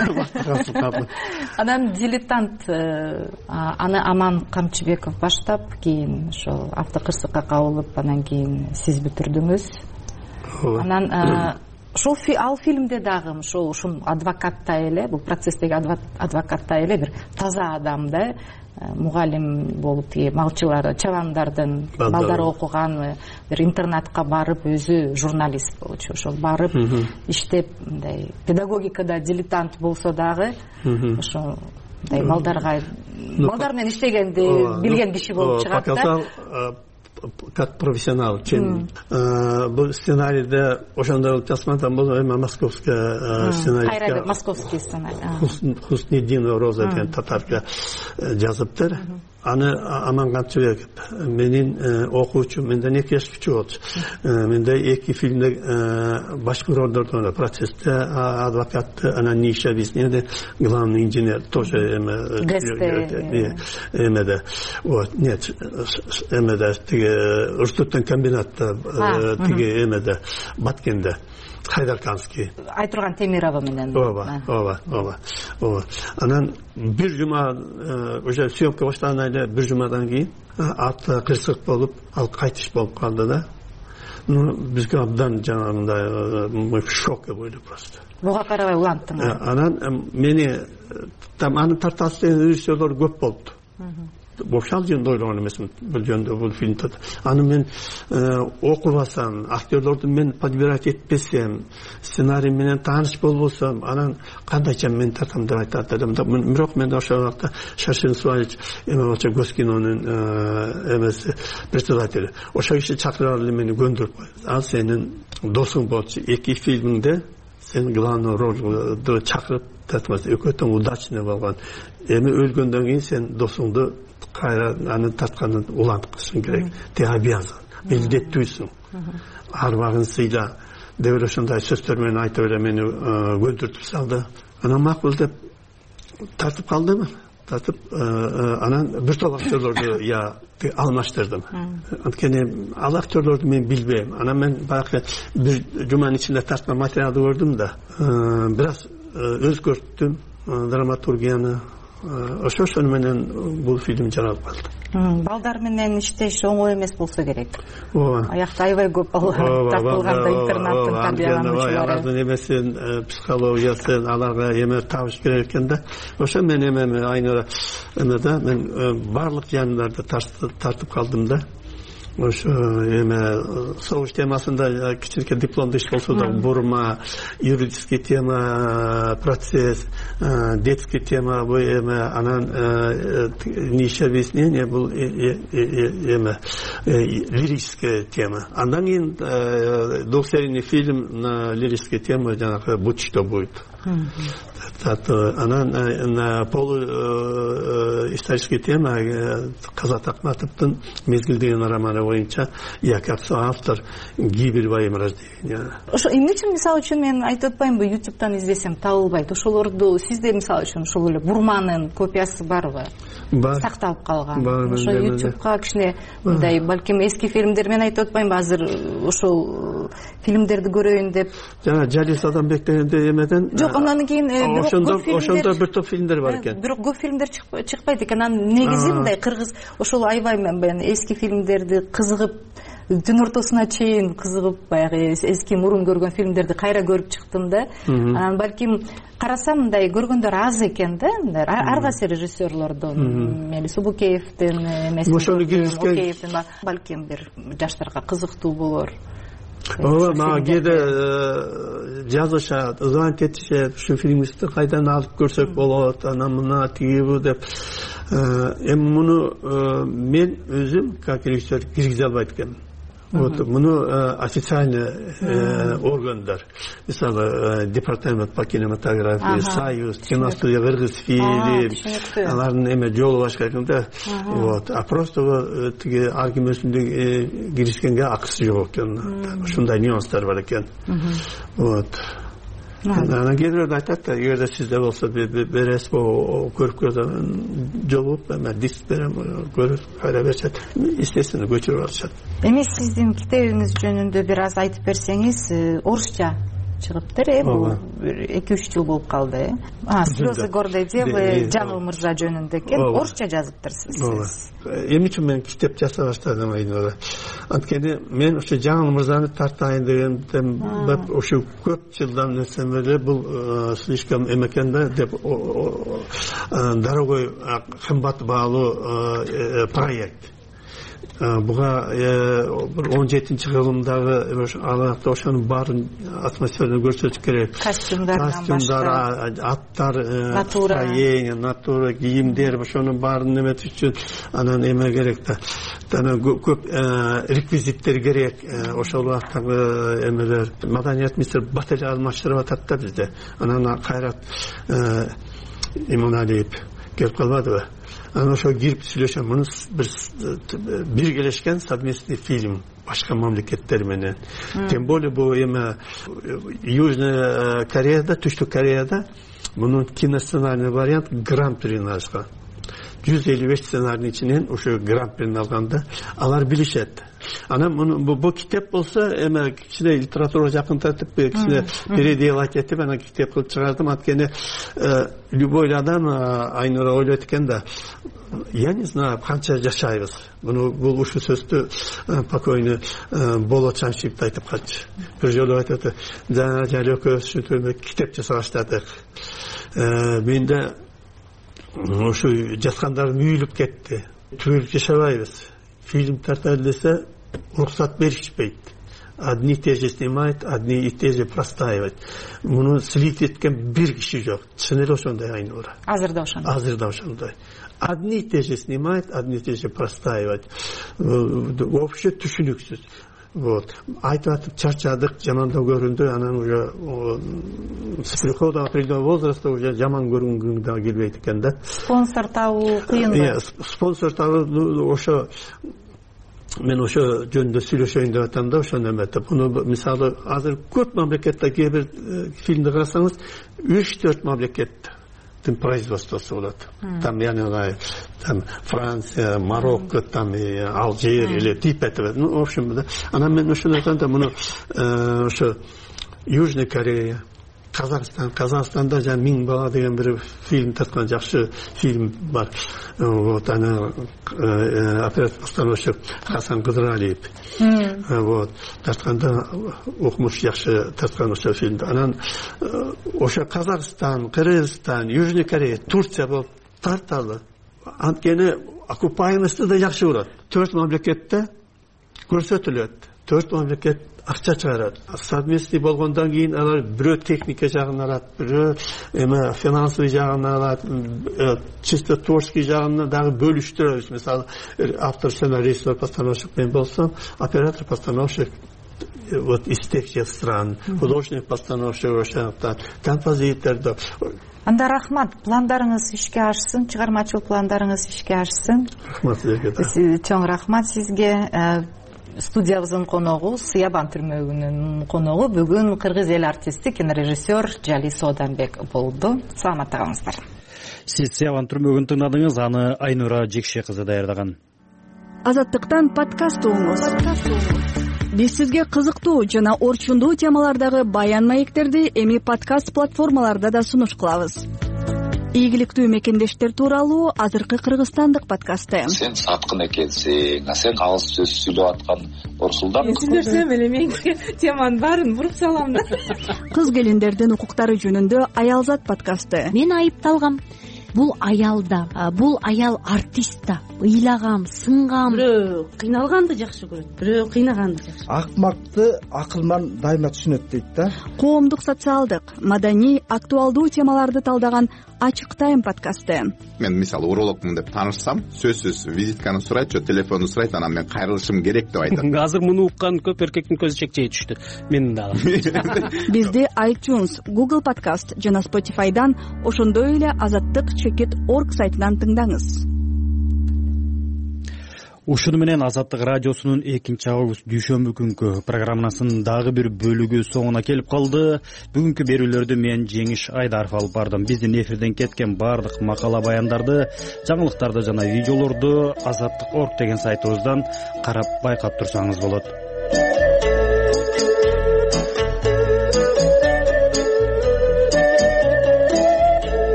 да анан дилетант аны Аман Камчыбеков баштап, кийин ошол автокырсыкка кабылып, анан кийин сиз бүтүрдүңүз. Анан ошол ал фильмде дагы ошол ушун адвокаттай эле, бул процесстеги адвокаттай эле бир таза адам да, мугалим болуп, тиги малчылар, чабандардын балдары окуган бир интернатка барып, өзү журналист болчу. Ошол барып иштеп, мындай педагогикада дилетант болсо дагы, ошо мындай балдарга балдар менен иштегенди билген киши болуп чыгат да. Как профессионал. Бул сценарийде ошондой жазмадым, бул эми московская сценарий. Кайра московский сценарий. Хусниддинова Роза деген татарга жазыптыр. Аны Аман Камчыбеков менин окуучум, менден эки жаш кичүү болчу. Менде эки фильмде башкы ролдордон процессте адвокатты, анан Ниша Виснеде главный инженер тоже эме эмеде. Вот, нет, эмеде тиги Ыртуттан комбинатта тиги эмеде Баткенде. Хайдарканский. Айтурган Темирова менен. Ооба, ооба, ооба. Ооба. Анан бир жума уже съемка баштагандан эле бир жумадан кийин атта кырсык болуп, ал кайтыш болуп калды да. Ну, бизге абдан жанагындай мы в шоке болду просто. Буга карабай уланттыңар. Анан мени там аны тартасы деген режиссерлор көп болду. Бошал жөнүндө ойлогон эмесмин, бул жөнүндө бул фильмде. Аны мен окубасам, актерлорду мен подбирать этпесем, сценарий менен тааныш болбосом, анан кандайча мен тартам деп айтат элем да. Бирок мен ошол убакта Шаршин Суалич эме болчу Госкинонун эмеси председатели. Ошол киши чакырып эле мени көндүрүп койду. Ал сенин досуң болчу, эки фильмде сен главный ролду чакырып тартмас, экөө тең удачный болгон. Эми өлгөндөн кийин сен досуңду кайра аны тартканын уланткысың керек. Ты обязан, милдеттүүсүң. Арбагын сыйла деп ошондой сөздөр менен айтып эле мени көндүртүп салды. Анан макул деп тартып калдым. Тартып анан бир топ актерлорду я алмаштырдым. Анткени ал актерлорду мен билбейм. Анан мен баягы бир жуманын ичинде тартма материалды көрдүм да, бир аз өзгөрттүм драматургияны. Ошо ошону менен бул фильм жаралып калды. Балдар менен иштеш оңой эмес болсо керек. Ооба. Аякта аябай көп балдар тартылганда интернаттын тарбиялануучулары. Алардын эмесин, психологиясын, аларга эме табыш керек экен да. Ошо мен эме айнара эмеде мен барлык жанындарды тартып калдым да. Ошо эме согуш темасында кичинекей дипломдуу иш болсо да, бурма, юридический тема, процесс, детский тема, бу эме анан Ниша объяснение бул эме лирическая тема. Андан кийин двухсерийный фильм на лирическую тему, жанагы «Будь что будет». Анан на полу исторический тема Казат Акматовдун «Мезгил» деген романы боюнча як автор «Гибель во имя рождения». Ошо эмне үчүн мисалы үчүн мен айтып атпаймынбы, ютубтан издесем табылбайт. Ошолорду сизде мисалы үчүн ошол эле бурманын копиясы барбы? Бар. Сакталып калган. Ошо ютубка кичине мындай балким эски фильмдер, мен айтып атпаймынбы, азыр ошол фильмдерди көрөйүн деп. Жана Жалис Адамбек дегенде эмеден. Жок, анан кийин ошондо ошондо бир топ фильмдер бар экен. Бирок көп фильмдер чыкпайт экен. Анан негизи мындай кыргыз ошол аябай мен эски фильмдерди кызыгып түн ортосуна чейин кызыгып баягы эски мурун көргөн фильмдерди кайра көрүп чыктым да. Анан балким карасам мындай көргөндөр аз экен да. Ар кайсы режиссерлордон, Мелис Убукеевдин, Океевдин, балким бир жаштарга кызыктуу болор. Ооба, мага кээде жазышат, звонить этишет, ушу фильмибизди кайдан алып көрсөк болот, анан мына тиги бу деп. Эми муну мен өзүм как режиссер киргизе албайт экенмин. Вот муну официальный органдар, мисалы департамент по кинематографии, Союз, киностудия Кыргыз фильм, алардын эме жолу башка экен да. Вот, а просто тиги ар ким өзүнүн киришкенге акысы жок экен. Ушундай нюанстар бар экен. Вот. Анан кээде айтат да, эгерде сизде болсо бересиз, көрүп жолуп, эме диск берем, көрүп кайра беришет. Естественно, көчүрүп алышат. Эми сиздин китебиңиз жөнүндө бир аз айтып берсеңиз, орусча чыгыптыр, э, бул эки үч жыл болуп калды, э. А, слезы гордой девы Жаңыл мырза жөнүндө экен, орусча жазыптырсыз сиз. Эмне үчүн мен китеп жаза баштадым айнора? Анткени мен ушу Жаңыл мырзаны тартайын дегенден бап ушу көп жылдан өтсөм эле бул слишком эме-экен да деп дорогой кымбат баалуу проект. Буга бир он жетинчи кылымдагы алакта ошонун баарын атмосфераны көрсөтүш керек. Костюмдар, аттар, строение, натура, кийимдер, ошонун баарын эметиш үчүн анан эме керек да. Анан көп реквизиттер керек. Ошол убактагы эмелер маданият министри батель алмаштырып атат да бизде. Анан кайрат Иманалиев келип калбадыбы? Анан ошо кирип сүйлөшөм, муну бир биргелешкен совместный фильм башка мамлекеттер менен. Тем более бу эме Южная Кореяда, Түштүк Кореяда мунун киносценарный вариант гран-прини алышкан. жүз элүү беш сценарийдин ичинен ошо гран-прини алганда алар билишет. Анан муну бу китеп болсо эме кичине литература жакынтатып, кичине переделать этип, анан китеп кылып чыгардым. Анткени любой адам айнура ойлойт экен да, я не знаю, канча жашайбыз. Муну бул ушу сөздү покойный Болот Шамшиев айтып калчу. Бир жолу айтат, жана жали экөөбүз ушинтип китеп жасап баштадык. Менде ошо жаткандар үйүлүп кетти. Түгөл жашабайбыз. Фильм тартайлы десе уруксат беришпейт. Одни и те же снимают, одни и те же простаивают. Муну слить эткен бир киши жок. Чынеле ошондой айнура. Азырда ошондой. Азырда ошондой. Одни и те же снимают, одни и те же простаивают. Вообще түшүнүксүз. Вот. Айтып атып чарчадык, жамандоо көрүндү, анан уже с приходом определенного возраста уже жаман көрүнгүң да келбейт экен да. Спонсор табуу кыйын. Спонсор табуу ошо мен ошо жөнүндө сүйлөшөйүн деп атам да, ошону эметип. Муну мисалы азыр көп мамлекетте кээ бир фильмди карасаңыз, үч төрт мамлекет производствосы болот. Там, я не знаю, там Франция, Марокко, там и Алжир или типа этого. Ну, в общем, да. Анан мен ошону айтам да, муну ошо Южная Корея, Казакстан, Казакстанда жана Миң бала деген бир фильм тарткан жакшы фильм бар. Вот, аны оператор-постановщик Хасан Кыдыралиев. Вот, тартканда окумуш жакшы тарткан ошо фильмди. Анан ошо Казакстан, Кыргызстан, Южная Корея, Турция болуп тарталы. Анткени окупаемости да жакшы болот. Төрт мамлекетте көрсөтүлөт. Төрт мамлекет акча чыгарат. Совместный болгондон кийин алар бирөө техника жагын алат, бирөө эме финансовый жагын алат, чисто творческий жагын дагы бөлүштүрөбүз. Мисалы, автор, сценарист, постановщик мен болсом, оператор, постановщик вот из тех тех стран, художник, постановщик, ошондон композитор. Анда рахмат, пландарыңыз ишке ашсын, чыгармачыл пландарыңыз ишке ашсын. Рахмат сизге. Чоң рахмат сизге. Студиябыздын коногу, Сыябан түрмөгүнүн коногу бүгүн кыргыз эл артисти, кинорежиссер Жали Сооданбек болду. Саламатта калыңыздар. Сиз Сыябан түрмөгүн тыңдадыңыз, аны Айнура Жекше кызы даярдаган. Азаттыктан подкаст угуңуз. Биз сизге кызыктуу жана орчундуу темалардагы баян маектерди эми подкаст платформаларда да сунуш кылабыз. ийгиликтүү мекендештер тууралуу азыркы кыргызстандык подкасты. Сен саткын экенсиң, сен алыс сөз сүйлөп аткан Орсулдан. Сүйлөсөм эле мен теманын баарын буруп салам да. Кыз келиндердин укуктары жөнүндө Аялзат подкасты. Мен айыпталгам. Бул аял да, бул аял артист да. Ыйлагам, сынгам. Бирөө кыйналганды жакшы көрөт, бирөө кыйнаганды жакшы. Акмакты акылман дайыма түшүнөт дейт да. Коомдук, социалдык, маданий, актуалдуу темаларды талдаган Ачык тайм подкасты. Мен мисалы урологмун деп таанышсам, сөзсүз визитканы сурайт, же телефонду сурайт, анан мен кайрылышым керек деп айтат. Азыр муну уккан көп эркектин көзү чекчей түштү. Менин дагы. Бизди iTunes, Google Podcast жана Spotify'дан, ошондой эле азаттык чекит точка орг сайтынан тыңдаңыз. Ушуну менен Азаттык радиосунун экинчи август дүйшөмбү күнкү программасынын дагы бир бөлүгү соңуна келип калды. Бүгүнкү берүүлөрдү мен Жеңиш Айдаров алып бардым. Биздин эфирден кеткен бардык макала баяндарды, жаңылыктарды жана видеолорду азаттык точка орг деген сайтыбыздан карап байкап турсаңыз болот.